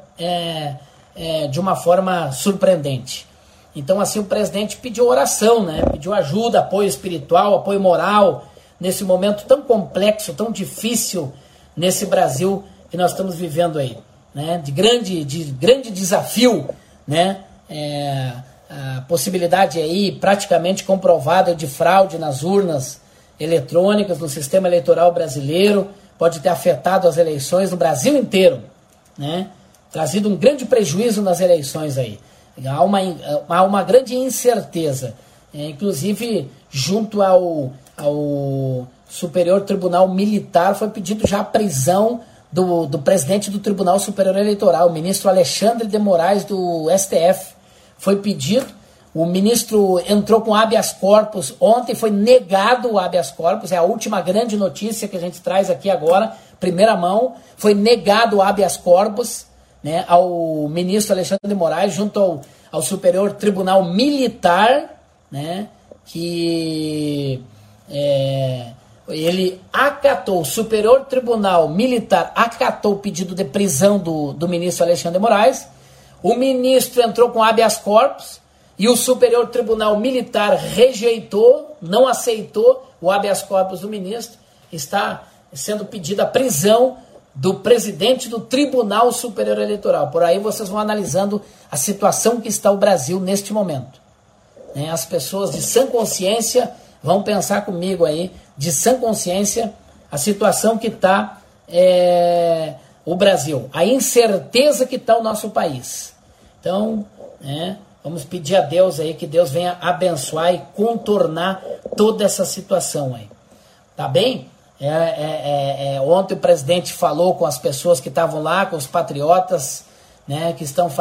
S12: de uma forma surpreendente. Então, assim, o presidente pediu oração, né? Pediu ajuda, apoio espiritual, apoio moral, nesse momento tão complexo, tão difícil, nesse Brasil que nós estamos vivendo aí, né? De grande desafio, né? A possibilidade aí praticamente comprovada de fraude nas urnas eletrônicas, no sistema eleitoral brasileiro, pode ter afetado as eleições no Brasil inteiro, né? Trazido um grande prejuízo nas eleições aí. Há uma grande incerteza, inclusive junto ao Superior Tribunal Militar foi pedido já a prisão do presidente do Tribunal Superior Eleitoral, o ministro Alexandre de Moraes do STF. Foi pedido, o ministro entrou com habeas corpus ontem, foi negado o habeas corpus, é a última grande notícia que a gente traz aqui agora, primeira mão, foi negado o habeas corpus, né, ao ministro Alexandre de Moraes, junto ao Superior Tribunal Militar, né, que ele acatou, o Superior Tribunal Militar acatou o pedido de prisão do ministro Alexandre de Moraes. O ministro entrou com habeas corpus e o Superior Tribunal Militar rejeitou, não aceitou o habeas corpus do ministro. Está sendo pedida a prisão do presidente do Tribunal Superior Eleitoral. Por aí vocês vão analisando a situação que está o Brasil neste momento. As pessoas de sã consciência vão pensar comigo aí, de sã consciência, a situação que está o Brasil, a incerteza que está o nosso país. Então, vamos pedir a Deus aí que Deus venha abençoar e contornar toda essa situação aí. Tá bem? Ontem o presidente falou com as pessoas que estavam lá, com os patriotas, né, que estão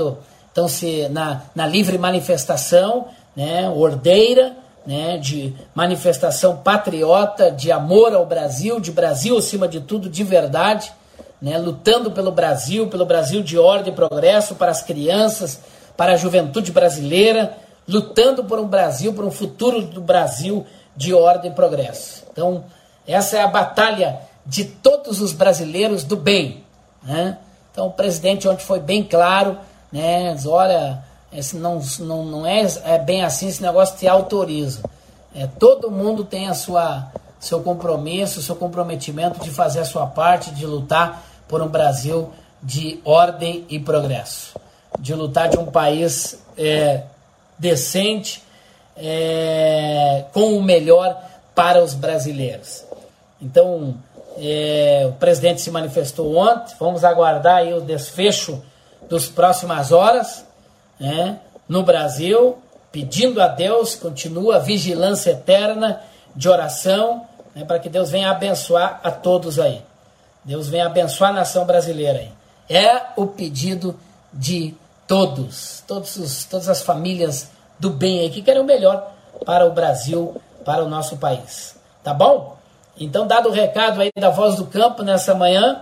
S12: na livre manifestação, né, ordeira, né, de manifestação patriota, de amor ao Brasil, de Brasil acima de tudo, de verdade, né, lutando pelo Brasil de ordem e progresso para as crianças, para a juventude brasileira, lutando por um Brasil, por um futuro do Brasil de ordem e progresso. Então, essa é a batalha de todos os brasileiros do bem, né? Então, o presidente ontem foi bem claro, né? Diz, olha, não é bem assim, esse negócio te autoriza. Todo mundo tem seu compromisso, seu comprometimento de fazer a sua parte, de lutar por um Brasil de ordem e progresso, de lutar de um país decente, com o melhor para os brasileiros. Então, o presidente se manifestou ontem, vamos aguardar aí o desfecho das próximas horas, né, no Brasil, pedindo a Deus, continua a vigilância eterna de oração, né, para que Deus venha abençoar a todos aí. Deus venha abençoar a nação brasileira aí. É o pedido de todas as famílias do bem aí que querem o melhor para o Brasil, para o nosso país. Tá bom? Então, dado o recado aí da Voz do Campo nessa manhã,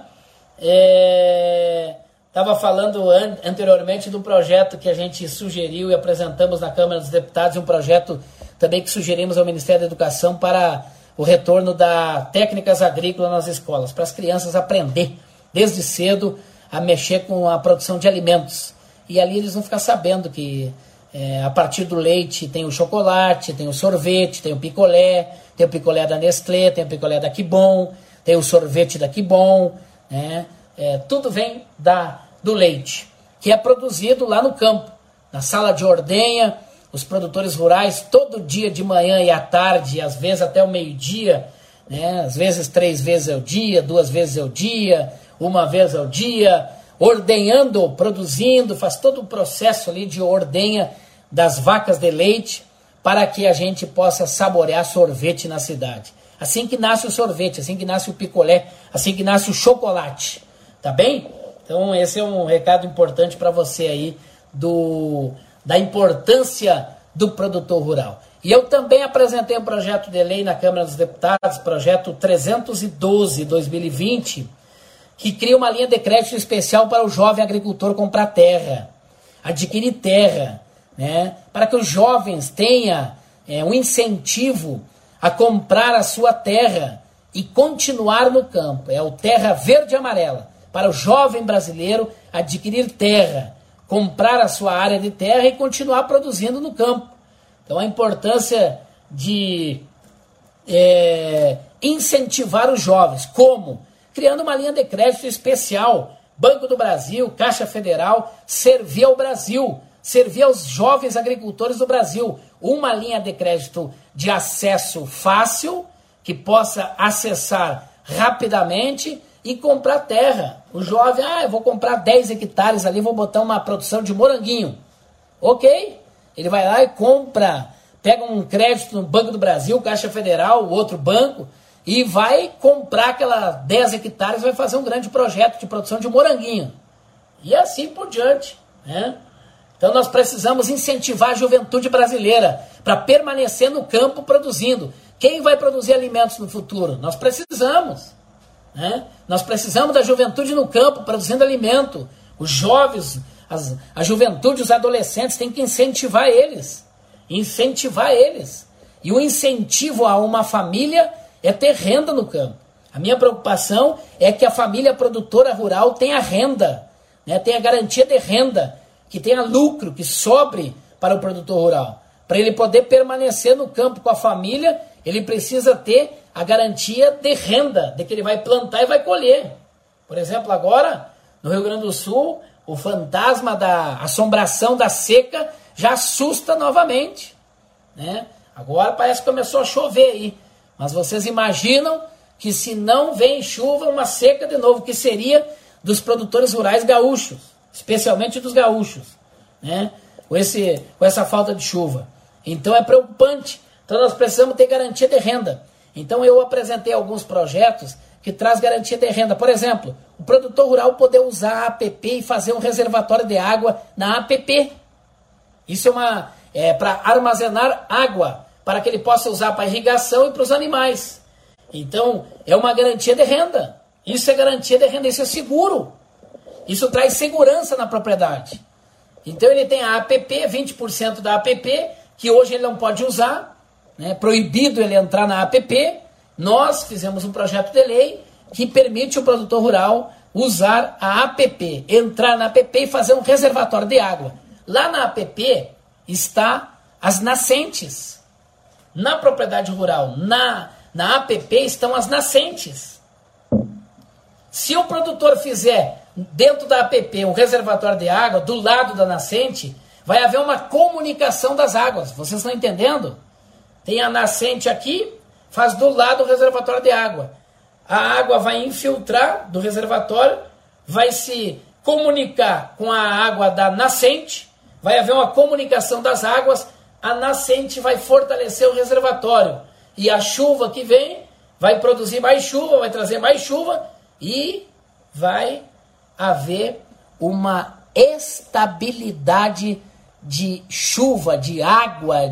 S12: estava falando anteriormente do projeto que a gente sugeriu e apresentamos na Câmara dos Deputados, um projeto também que sugerimos ao Ministério da Educação para o retorno da técnicas agrícolas nas escolas, para as crianças aprender desde cedo a mexer com a produção de alimentos. E ali eles vão ficar sabendo que a partir do leite tem o chocolate, tem o sorvete, tem o picolé da Nestlé, tem o picolé da Kibon, tem o sorvete da Kibon, né? Tudo vem do leite, que é produzido lá no campo, na sala de ordenha. Os produtores rurais, todo dia de manhã e à tarde, às vezes até o meio-dia, né? Às vezes 3 vezes ao dia, 2 vezes ao dia, 1 vez ao dia, ordenhando, produzindo, faz todo o processo ali de ordenha das vacas de leite para que a gente possa saborear sorvete na cidade. Assim que nasce o sorvete, assim que nasce o picolé, assim que nasce o chocolate. Tá bem? Então esse é um recado importante para você aí da importância do produtor rural. E eu também apresentei um projeto de lei na Câmara dos Deputados, projeto 312/2020, que cria uma linha de crédito especial para o jovem agricultor comprar terra, adquirir terra, né, para que os jovens tenham um incentivo a comprar a sua terra e continuar no campo. É o Terra Verde e Amarela, para o jovem brasileiro adquirir terra, comprar a sua área de terra e continuar produzindo no campo. Então a importância de incentivar os jovens. Como? Criando uma linha de crédito especial. Banco do Brasil, Caixa Federal, servir ao Brasil, servir aos jovens agricultores do Brasil. Uma linha de crédito de acesso fácil, que possa acessar rapidamente e comprar terra. O jovem, eu vou comprar 10 hectares ali, vou botar uma produção de moranguinho. Ok? Ele vai lá e compra, pega um crédito no Banco do Brasil, Caixa Federal, outro banco, e vai comprar aquela 10 hectares, vai fazer um grande projeto de produção de moranguinho. E assim por diante, né? Então nós precisamos incentivar a juventude brasileira para permanecer no campo produzindo. Quem vai produzir alimentos no futuro? Nós precisamos, né? Nós precisamos da juventude no campo produzindo alimento. Os jovens, a juventude, os adolescentes, tem que incentivar eles. Incentivar eles. E o incentivo a uma família é ter renda no campo. A minha preocupação é que a família produtora rural tenha renda, né? Tenha garantia de renda, que tenha lucro, que sobre para o produtor rural. Para ele poder permanecer no campo com a família, ele precisa ter a garantia de renda, de que ele vai plantar e vai colher. Por exemplo, agora, no Rio Grande do Sul, o fantasma da assombração da seca já assusta novamente, né? Agora parece que começou a chover aí. Mas vocês imaginam que se não vem chuva, uma seca de novo, que seria dos produtores rurais gaúchos, especialmente dos gaúchos, né? Com essa falta de chuva. Então é preocupante. Então nós precisamos ter garantia de renda. Então eu apresentei alguns projetos que traz garantia de renda. Por exemplo, o produtor rural poder usar a APP e fazer um reservatório de água na APP. Isso é para armazenar água, para que ele possa usar para irrigação e para os animais. Então, é uma garantia de renda. Isso é garantia de renda, isso é seguro. Isso traz segurança na propriedade. Então, ele tem a APP, 20% da APP, que hoje ele não pode usar, né? Proibido ele entrar na APP. Nós fizemos um projeto de lei que permite o produtor rural usar a APP, entrar na APP e fazer um reservatório de água. Lá na APP está as nascentes. Na propriedade rural, na APP estão as nascentes. Se o produtor fizer dentro da APP um reservatório de água, do lado da nascente, vai haver uma comunicação das águas. Vocês estão entendendo? Tem a nascente aqui, faz do lado o reservatório de água. A água vai infiltrar do reservatório, vai se comunicar com a água da nascente, vai haver uma comunicação das águas, a nascente vai fortalecer o reservatório. E a chuva que vem vai produzir mais chuva, vai trazer mais chuva e vai haver uma estabilidade de chuva, de água,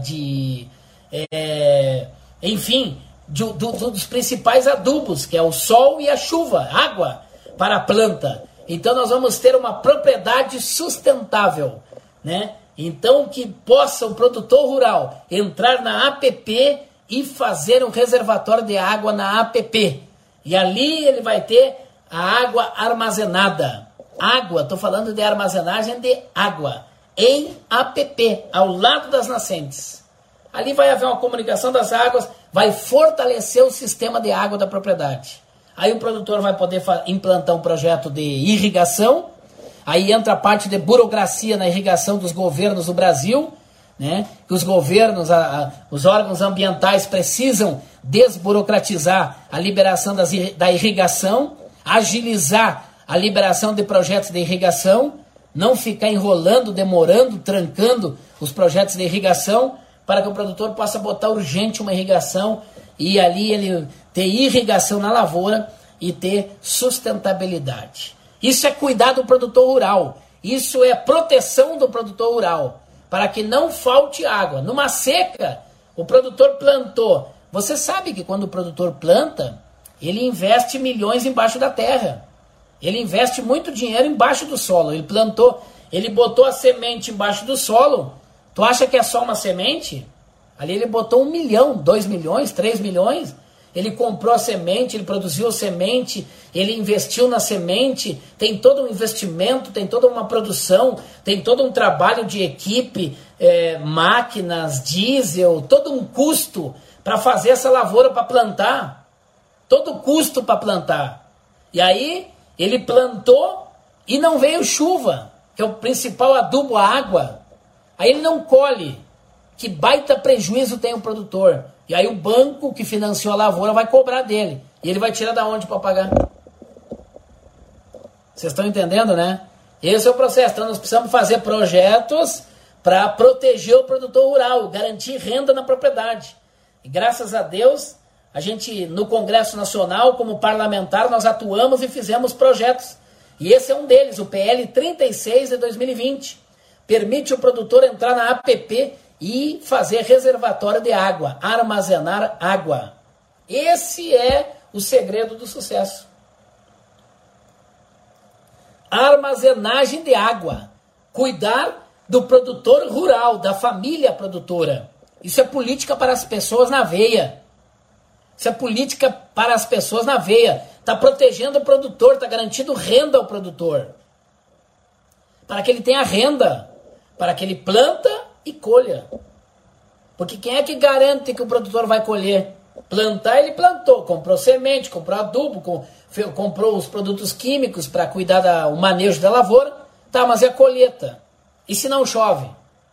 S12: enfim, dos principais adubos, que é o sol e a chuva, água para a planta. Então nós vamos ter uma propriedade sustentável, né? Então que possa o produtor rural entrar na APP e fazer um reservatório de água na APP. E ali ele vai ter a água armazenada. Água, estou falando de armazenagem de água em APP, ao lado das nascentes. Ali vai haver uma comunicação das águas, vai fortalecer o sistema de água da propriedade. Aí o produtor vai poder implantar um projeto de irrigação. Aí entra a parte de burocracia na irrigação dos governos do Brasil, né? Que os governos, os órgãos ambientais precisam desburocratizar a liberação da irrigação, agilizar a liberação de projetos de irrigação, não ficar enrolando, demorando, trancando os projetos de irrigação, para que o produtor possa botar urgente uma irrigação e ali ele ter irrigação na lavoura e ter sustentabilidade. Isso é cuidar do produtor rural, isso é proteção do produtor rural, para que não falte água. Numa seca, o produtor plantou. Você sabe que quando o produtor planta, ele investe milhões embaixo da terra. Ele investe muito dinheiro embaixo do solo. Ele plantou, ele botou a semente embaixo do solo. Tu acha que é só uma semente? Ali ele botou 1 milhão, 2 milhões, 3 milhões. Ele comprou a semente, ele produziu a semente, ele investiu na semente, tem todo um investimento, tem toda uma produção, tem todo um trabalho de equipe, máquinas, diesel, todo um custo para fazer essa lavoura para plantar. Todo custo para plantar. E aí ele plantou e não veio chuva, que é o principal adubo, a água. Aí ele não colhe. Que baita prejuízo tem o produtor. E aí o banco que financiou a lavoura vai cobrar dele. E ele vai tirar da onde para pagar? Vocês estão entendendo, né? Esse é o processo. Então nós precisamos fazer projetos para proteger o produtor rural, garantir renda na propriedade. E graças a Deus, a gente no Congresso Nacional, como parlamentar, nós atuamos e fizemos projetos. E esse é um deles, o PL 36 de 2020. Permite o produtor entrar na APP e fazer reservatório de água, armazenar água. Esse é o segredo do sucesso. Armazenagem de água. Cuidar do produtor rural, da família produtora. Isso é política para as pessoas na veia. Isso é política para as pessoas na veia. Está protegendo o produtor, está garantindo renda ao produtor. Para que ele tenha renda. Para que ele planta e colha. Porque quem é que garante que o produtor vai colher? Plantar, ele plantou, comprou semente, comprou adubo, comprou os produtos químicos para cuidar do manejo da lavoura. Tá, mas é a colheita. E se não chove?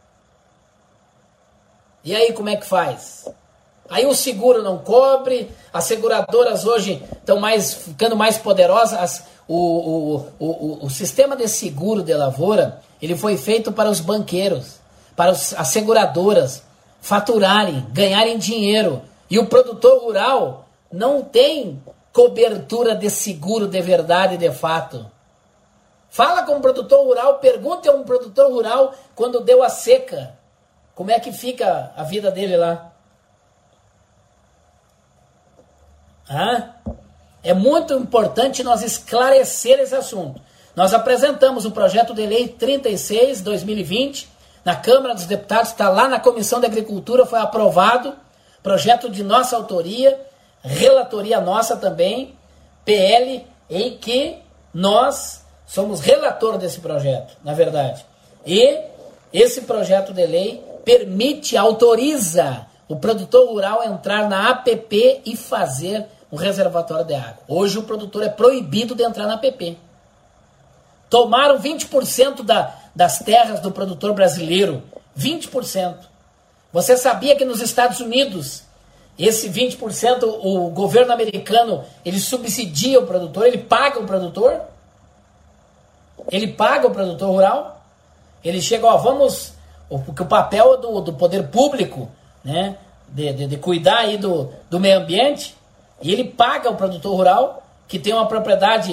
S12: E aí como é que faz? Aí o seguro não cobre, as seguradoras hoje estão ficando mais poderosas. O sistema de seguro de lavoura, ele foi feito para os banqueiros, para as seguradoras faturarem, ganharem dinheiro. E o produtor rural não tem cobertura de seguro de verdade e de fato. Fala com um produtor rural, pergunte a um produtor rural quando deu a seca, como é que fica a vida dele lá. É muito importante nós esclarecer esse assunto. Nós apresentamos o projeto de lei 36, 2020, na Câmara dos Deputados, está lá na Comissão de Agricultura, foi aprovado, projeto de nossa autoria, relatoria nossa também, PL, em que nós somos relator desse projeto, na verdade. E esse projeto de lei permite, autoriza o produtor rural a entrar na APP e fazer um reservatório de água. Hoje o produtor é proibido de entrar na APP. Tomaram 20% das terras do produtor brasileiro. 20%. Você sabia que nos Estados Unidos, esse 20%, o governo americano, ele subsidia o produtor, ele paga o produtor? Ele paga o produtor rural? Ele chega, porque o papel do poder público, né, de cuidar aí do meio ambiente, e ele paga o produtor rural, que tem uma propriedade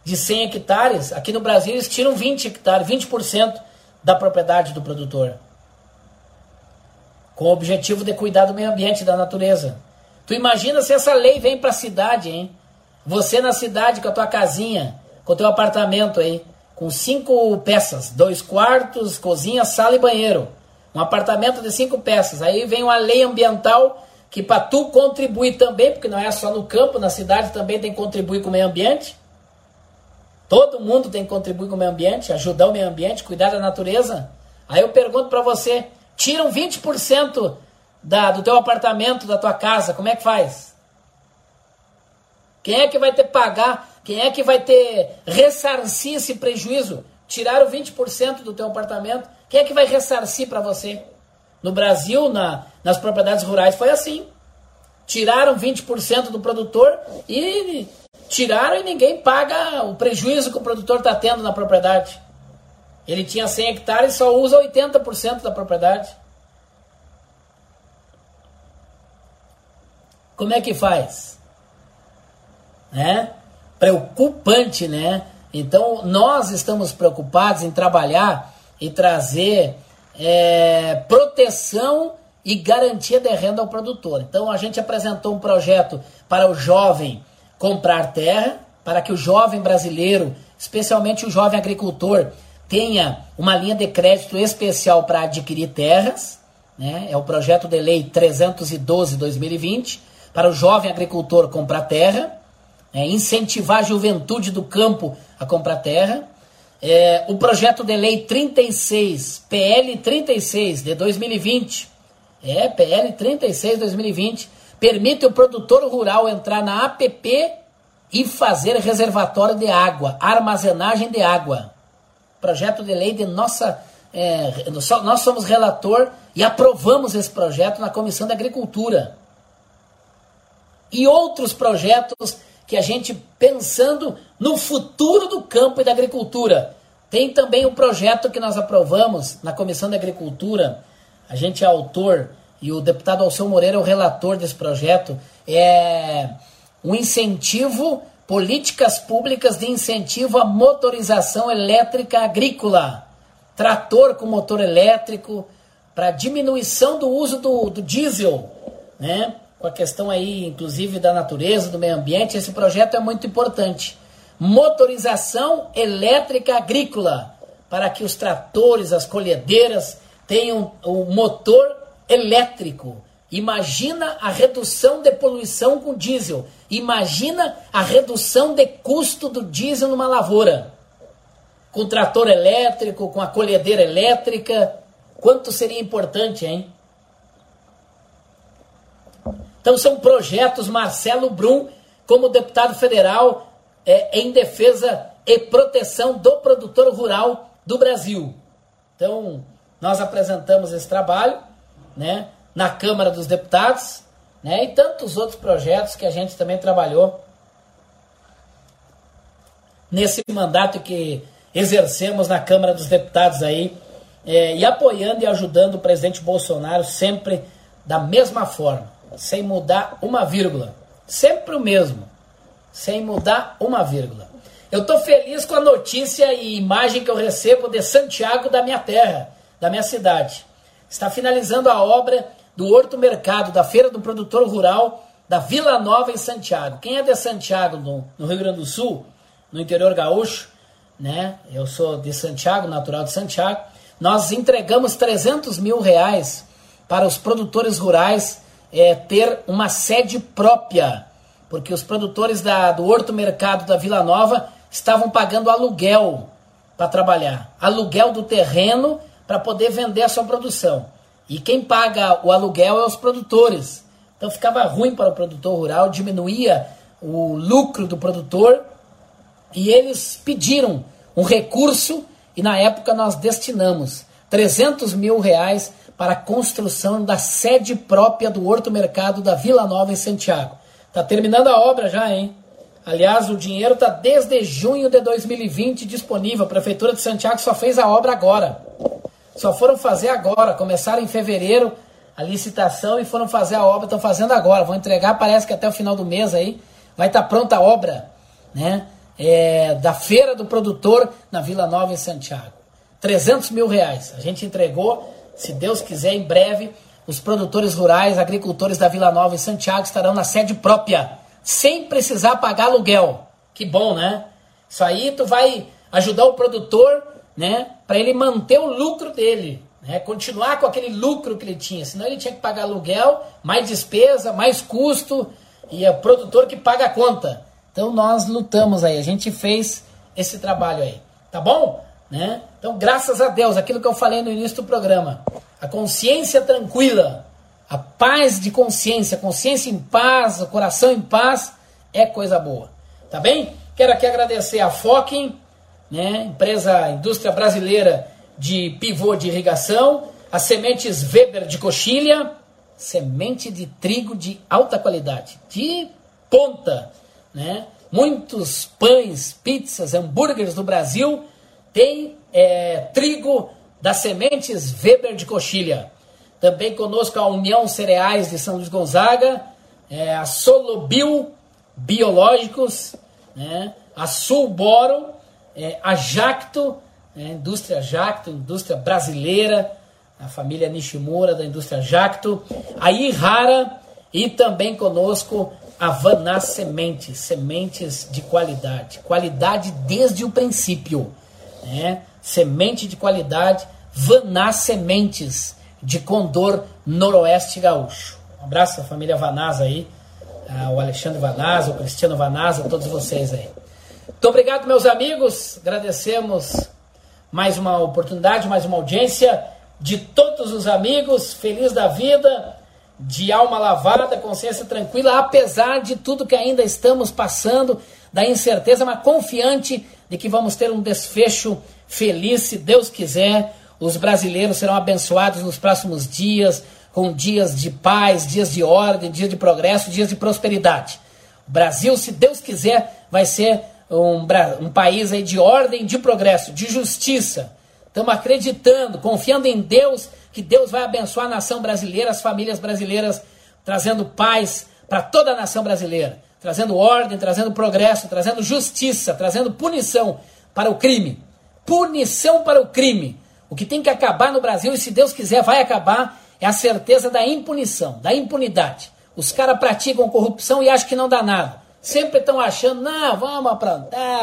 S12: de 100 hectares, aqui no Brasil eles tiram 20 hectares, 20% da propriedade do produtor. Com o objetivo de cuidar do meio ambiente, da natureza. Tu imagina se essa lei vem para a cidade, hein? Você na cidade com a tua casinha, com o teu apartamento aí, com 5 peças, 2 quartos, cozinha, sala e banheiro. Um apartamento de 5 peças. Aí vem uma lei ambiental que para tu contribuir também, porque não é só no campo, na cidade também tem que contribuir com o meio ambiente. Todo mundo tem que contribuir com o meio ambiente, ajudar o meio ambiente, cuidar da natureza. Aí eu pergunto para você, tiram 20% do teu apartamento, da tua casa, como é que faz? Quem é que vai ter que pagar? Quem é que vai ter ressarcir esse prejuízo? Tiraram 20% do teu apartamento, quem é que vai ressarcir para você? No Brasil, nas propriedades rurais foi assim. Tiraram 20% do produtor e tiraram e ninguém paga o prejuízo que o produtor está tendo na propriedade. Ele tinha 100 hectares e só usa 80% da propriedade. Como é que faz? Né? Preocupante, né? Então, nós estamos preocupados em trabalhar e trazer proteção e garantia de renda ao produtor. Então, a gente apresentou um projeto para o jovem comprar terra, para que o jovem brasileiro, especialmente o jovem agricultor, tenha uma linha de crédito especial para adquirir terras, né? É o projeto de lei 312/2020, para o jovem agricultor comprar terra, incentivar a juventude do campo a comprar terra. O projeto de lei 36, PL 36 de 2020, PL 36 de 2020, permite o produtor rural entrar na APP e fazer reservatório de água, armazenagem de água. Projeto de lei de nós somos relator e aprovamos esse projeto na Comissão de Agricultura. E outros projetos que a gente, pensando no futuro do campo e da agricultura. Tem também um projeto que nós aprovamos na Comissão de Agricultura, a gente é autor e o deputado Alceu Moreira é o relator desse projeto, é um incentivo, políticas públicas de incentivo à motorização elétrica agrícola, trator com motor elétrico, para diminuição do uso do diesel, né? Com a questão aí, inclusive, da natureza, do meio ambiente, esse projeto é muito importante. Motorização elétrica agrícola, para que os tratores, as colhedeiras, tenham o motor elétrico. Imagina a redução de poluição com diesel. Imagina a redução de custo do diesel numa lavoura. Com trator elétrico, com a colhedeira elétrica, quanto seria importante, hein? Então são projetos, Marcelo Brum, como deputado federal, em defesa e proteção do produtor rural do Brasil. Então, nós apresentamos esse trabalho, né, na Câmara dos Deputados, né, e tantos outros projetos que a gente também trabalhou nesse mandato que exercemos na Câmara dos Deputados aí, e apoiando e ajudando o presidente Bolsonaro sempre da mesma forma. Sem mudar uma vírgula. Sempre o mesmo. Sem mudar uma vírgula. Eu estou feliz com a notícia e imagem que eu recebo de Santiago, da minha terra, da minha cidade. Está finalizando a obra do Horto Mercado, da Feira do Produtor Rural, da Vila Nova em Santiago. Quem é de Santiago, no Rio Grande do Sul, no interior gaúcho, né? Eu sou de Santiago, natural de Santiago. Nós entregamos R$300 mil para os produtores rurais ter uma sede própria, porque os produtores do Horto Mercado da Vila Nova estavam pagando aluguel para trabalhar, aluguel do terreno para poder vender a sua produção, e quem paga o aluguel é os produtores. Então ficava ruim para o produtor rural, diminuía o lucro do produtor, e eles pediram um recurso, e na época nós destinamos R$300 mil para a construção da sede própria do Horto Mercado da Vila Nova em Santiago. Está terminando a obra já, hein? Aliás, o dinheiro está desde junho de 2020 disponível. A Prefeitura de Santiago só fez a obra agora. Só foram fazer agora. Começaram em fevereiro a licitação e foram fazer a obra. Estão fazendo agora. Vão entregar, parece que até o final do mês aí vai estar pronta a obra, né? da Feira do Produtor na Vila Nova em Santiago. 300 mil reais. A gente entregou, se Deus quiser, em breve, os produtores rurais, agricultores da Vila Nova em Santiago estarão na sede própria, sem precisar pagar aluguel. Que bom, né? Isso aí tu vai ajudar o produtor, né, para ele manter o lucro dele, né, continuar com aquele lucro que ele tinha, senão ele tinha que pagar aluguel, mais despesa, mais custo, e é o produtor que paga a conta. Então nós lutamos aí, a gente fez esse trabalho aí, tá bom? Né? Então, graças a Deus, aquilo que eu falei no início do programa, a consciência tranquila, a paz de consciência, consciência em paz, o coração em paz, é coisa boa, tá bem? Quero aqui agradecer a Fokin, né, indústria brasileira de pivô de irrigação, as sementes Weber de coxilha, semente de trigo de alta qualidade, de ponta, né? Muitos pães, pizzas, hambúrgueres do Brasil tem trigo das sementes Weber de coxilha. Também conosco a União Cereais de São Luís Gonzaga, a Solobio Biológicos, né? A Sulboro, a Jacto, indústria Jacto, indústria brasileira, a família Nishimura da indústria Jacto, a Ihara e também conosco a Vanas Sementes, sementes de qualidade, qualidade desde o princípio, né? Semente de qualidade, Vanas Sementes de Condor Noroeste Gaúcho. Um abraço à família Vanas aí, o Alexandre Vanas, o Cristiano Vanas, a todos vocês aí. Muito obrigado, meus amigos. Agradecemos mais uma oportunidade, mais uma audiência de todos os amigos. Feliz da vida, de alma lavada, consciência tranquila, apesar de tudo que ainda estamos passando, da incerteza, mas confiante de que vamos ter um desfecho feliz, se Deus quiser. Os brasileiros serão abençoados nos próximos dias, com dias de paz, dias de ordem, dias de progresso, dias de prosperidade. O Brasil, se Deus quiser, vai ser um país aí de ordem, de progresso, de justiça. Estamos acreditando, confiando em Deus, que Deus vai abençoar a nação brasileira, as famílias brasileiras, trazendo paz para toda a nação brasileira, trazendo ordem, trazendo progresso, trazendo justiça, trazendo punição para o crime. Punição para o crime. O que tem que acabar no Brasil, e se Deus quiser vai acabar, é a certeza da impunição, da impunidade. Os caras praticam corrupção e acham que não dá nada. Sempre estão achando, não, vamos aprontar,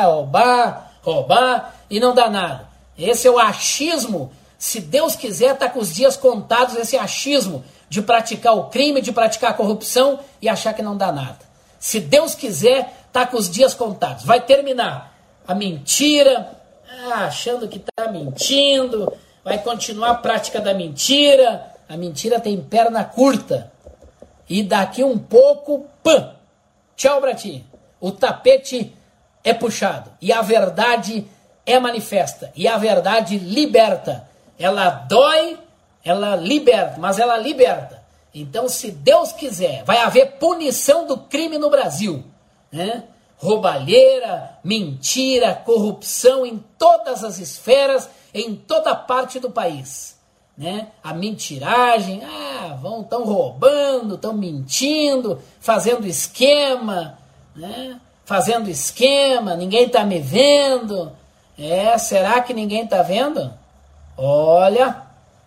S12: roubar, e não dá nada. Esse é o achismo. Se Deus quiser, está com os dias contados, esse achismo de praticar o crime, de praticar a corrupção e achar que não dá nada. Se Deus quiser, está com os dias contados. Vai terminar a mentira, achando que está mentindo, vai continuar a prática da mentira. A mentira tem perna curta. E daqui um pouco, pã! Tchau pra ti. O tapete é puxado. E a verdade é manifesta. E a verdade liberta. Ela dói, ela liberta, mas ela liberta. Então, se Deus quiser, vai haver punição do crime no Brasil, né? Roubalheira, mentira, corrupção em todas as esferas, em toda parte do país, né? A mentiragem, estão roubando, estão mentindo, fazendo esquema, né? Fazendo esquema, ninguém está me vendo. Será que ninguém está vendo? Olha,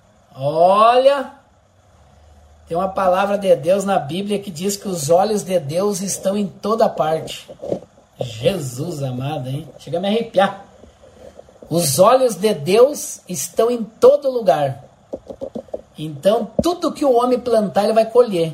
S12: tem uma palavra de Deus na Bíblia que diz que os olhos de Deus estão em toda parte. Jesus amado, hein? Chega a me arrepiar. Os olhos de Deus estão em todo lugar. Então, tudo que o homem plantar, ele vai colher.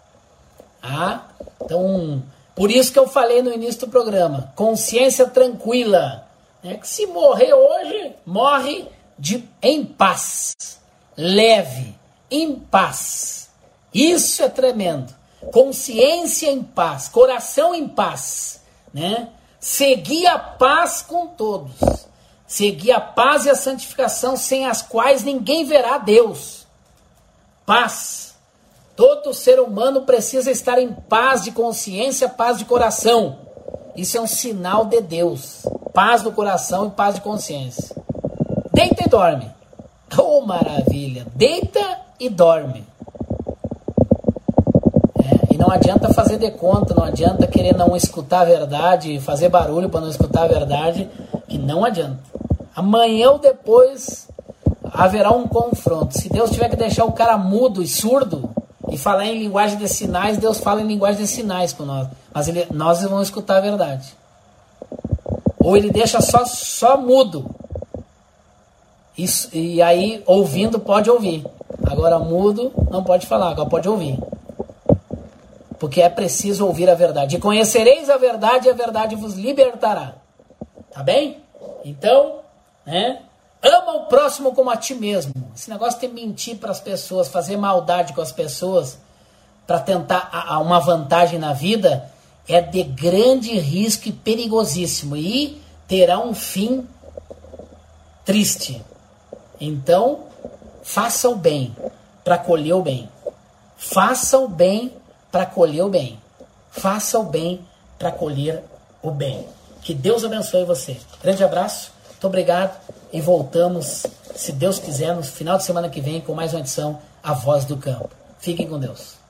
S12: Então, por isso que eu falei no início do programa, consciência tranquila. Né? Que se morrer hoje, morre em paz, leve, em paz. Isso é tremendo. Consciência em paz, coração em paz, né? Seguir a paz com todos. Seguir a paz e a santificação, sem as quais ninguém verá Deus. Paz. Todo ser humano precisa estar em paz de consciência, paz de coração. Isso é um sinal de Deus. Paz do coração e paz de consciência. Deita e dorme. Oh, maravilha. Deita e dorme. E não adianta fazer de conta, não adianta querer não escutar a verdade, fazer barulho para não escutar a verdade, que não adianta. Amanhã ou depois haverá um confronto. Se Deus tiver que deixar o cara mudo e surdo e falar em linguagem de sinais, Deus fala em linguagem de sinais com nós. Mas nós vamos escutar a verdade. Ou ele deixa só mudo. E aí, ouvindo, pode ouvir. Agora, mudo, não pode falar, agora pode ouvir. Porque é preciso ouvir a verdade. E conhecereis a verdade vos libertará. Tá bem? Então, né? Ama o próximo como a ti mesmo. Esse negócio de mentir para as pessoas, fazer maldade com as pessoas, para tentar uma vantagem na vida, é de grande risco e perigosíssimo. E terá um fim triste. Então, faça o bem para colher o bem. Faça o bem para colher o bem. Faça o bem para colher o bem. Que Deus abençoe você. Grande abraço, muito obrigado. E voltamos, se Deus quiser, no final de semana que vem, com mais uma edição, A Voz do Campo. Fiquem com Deus.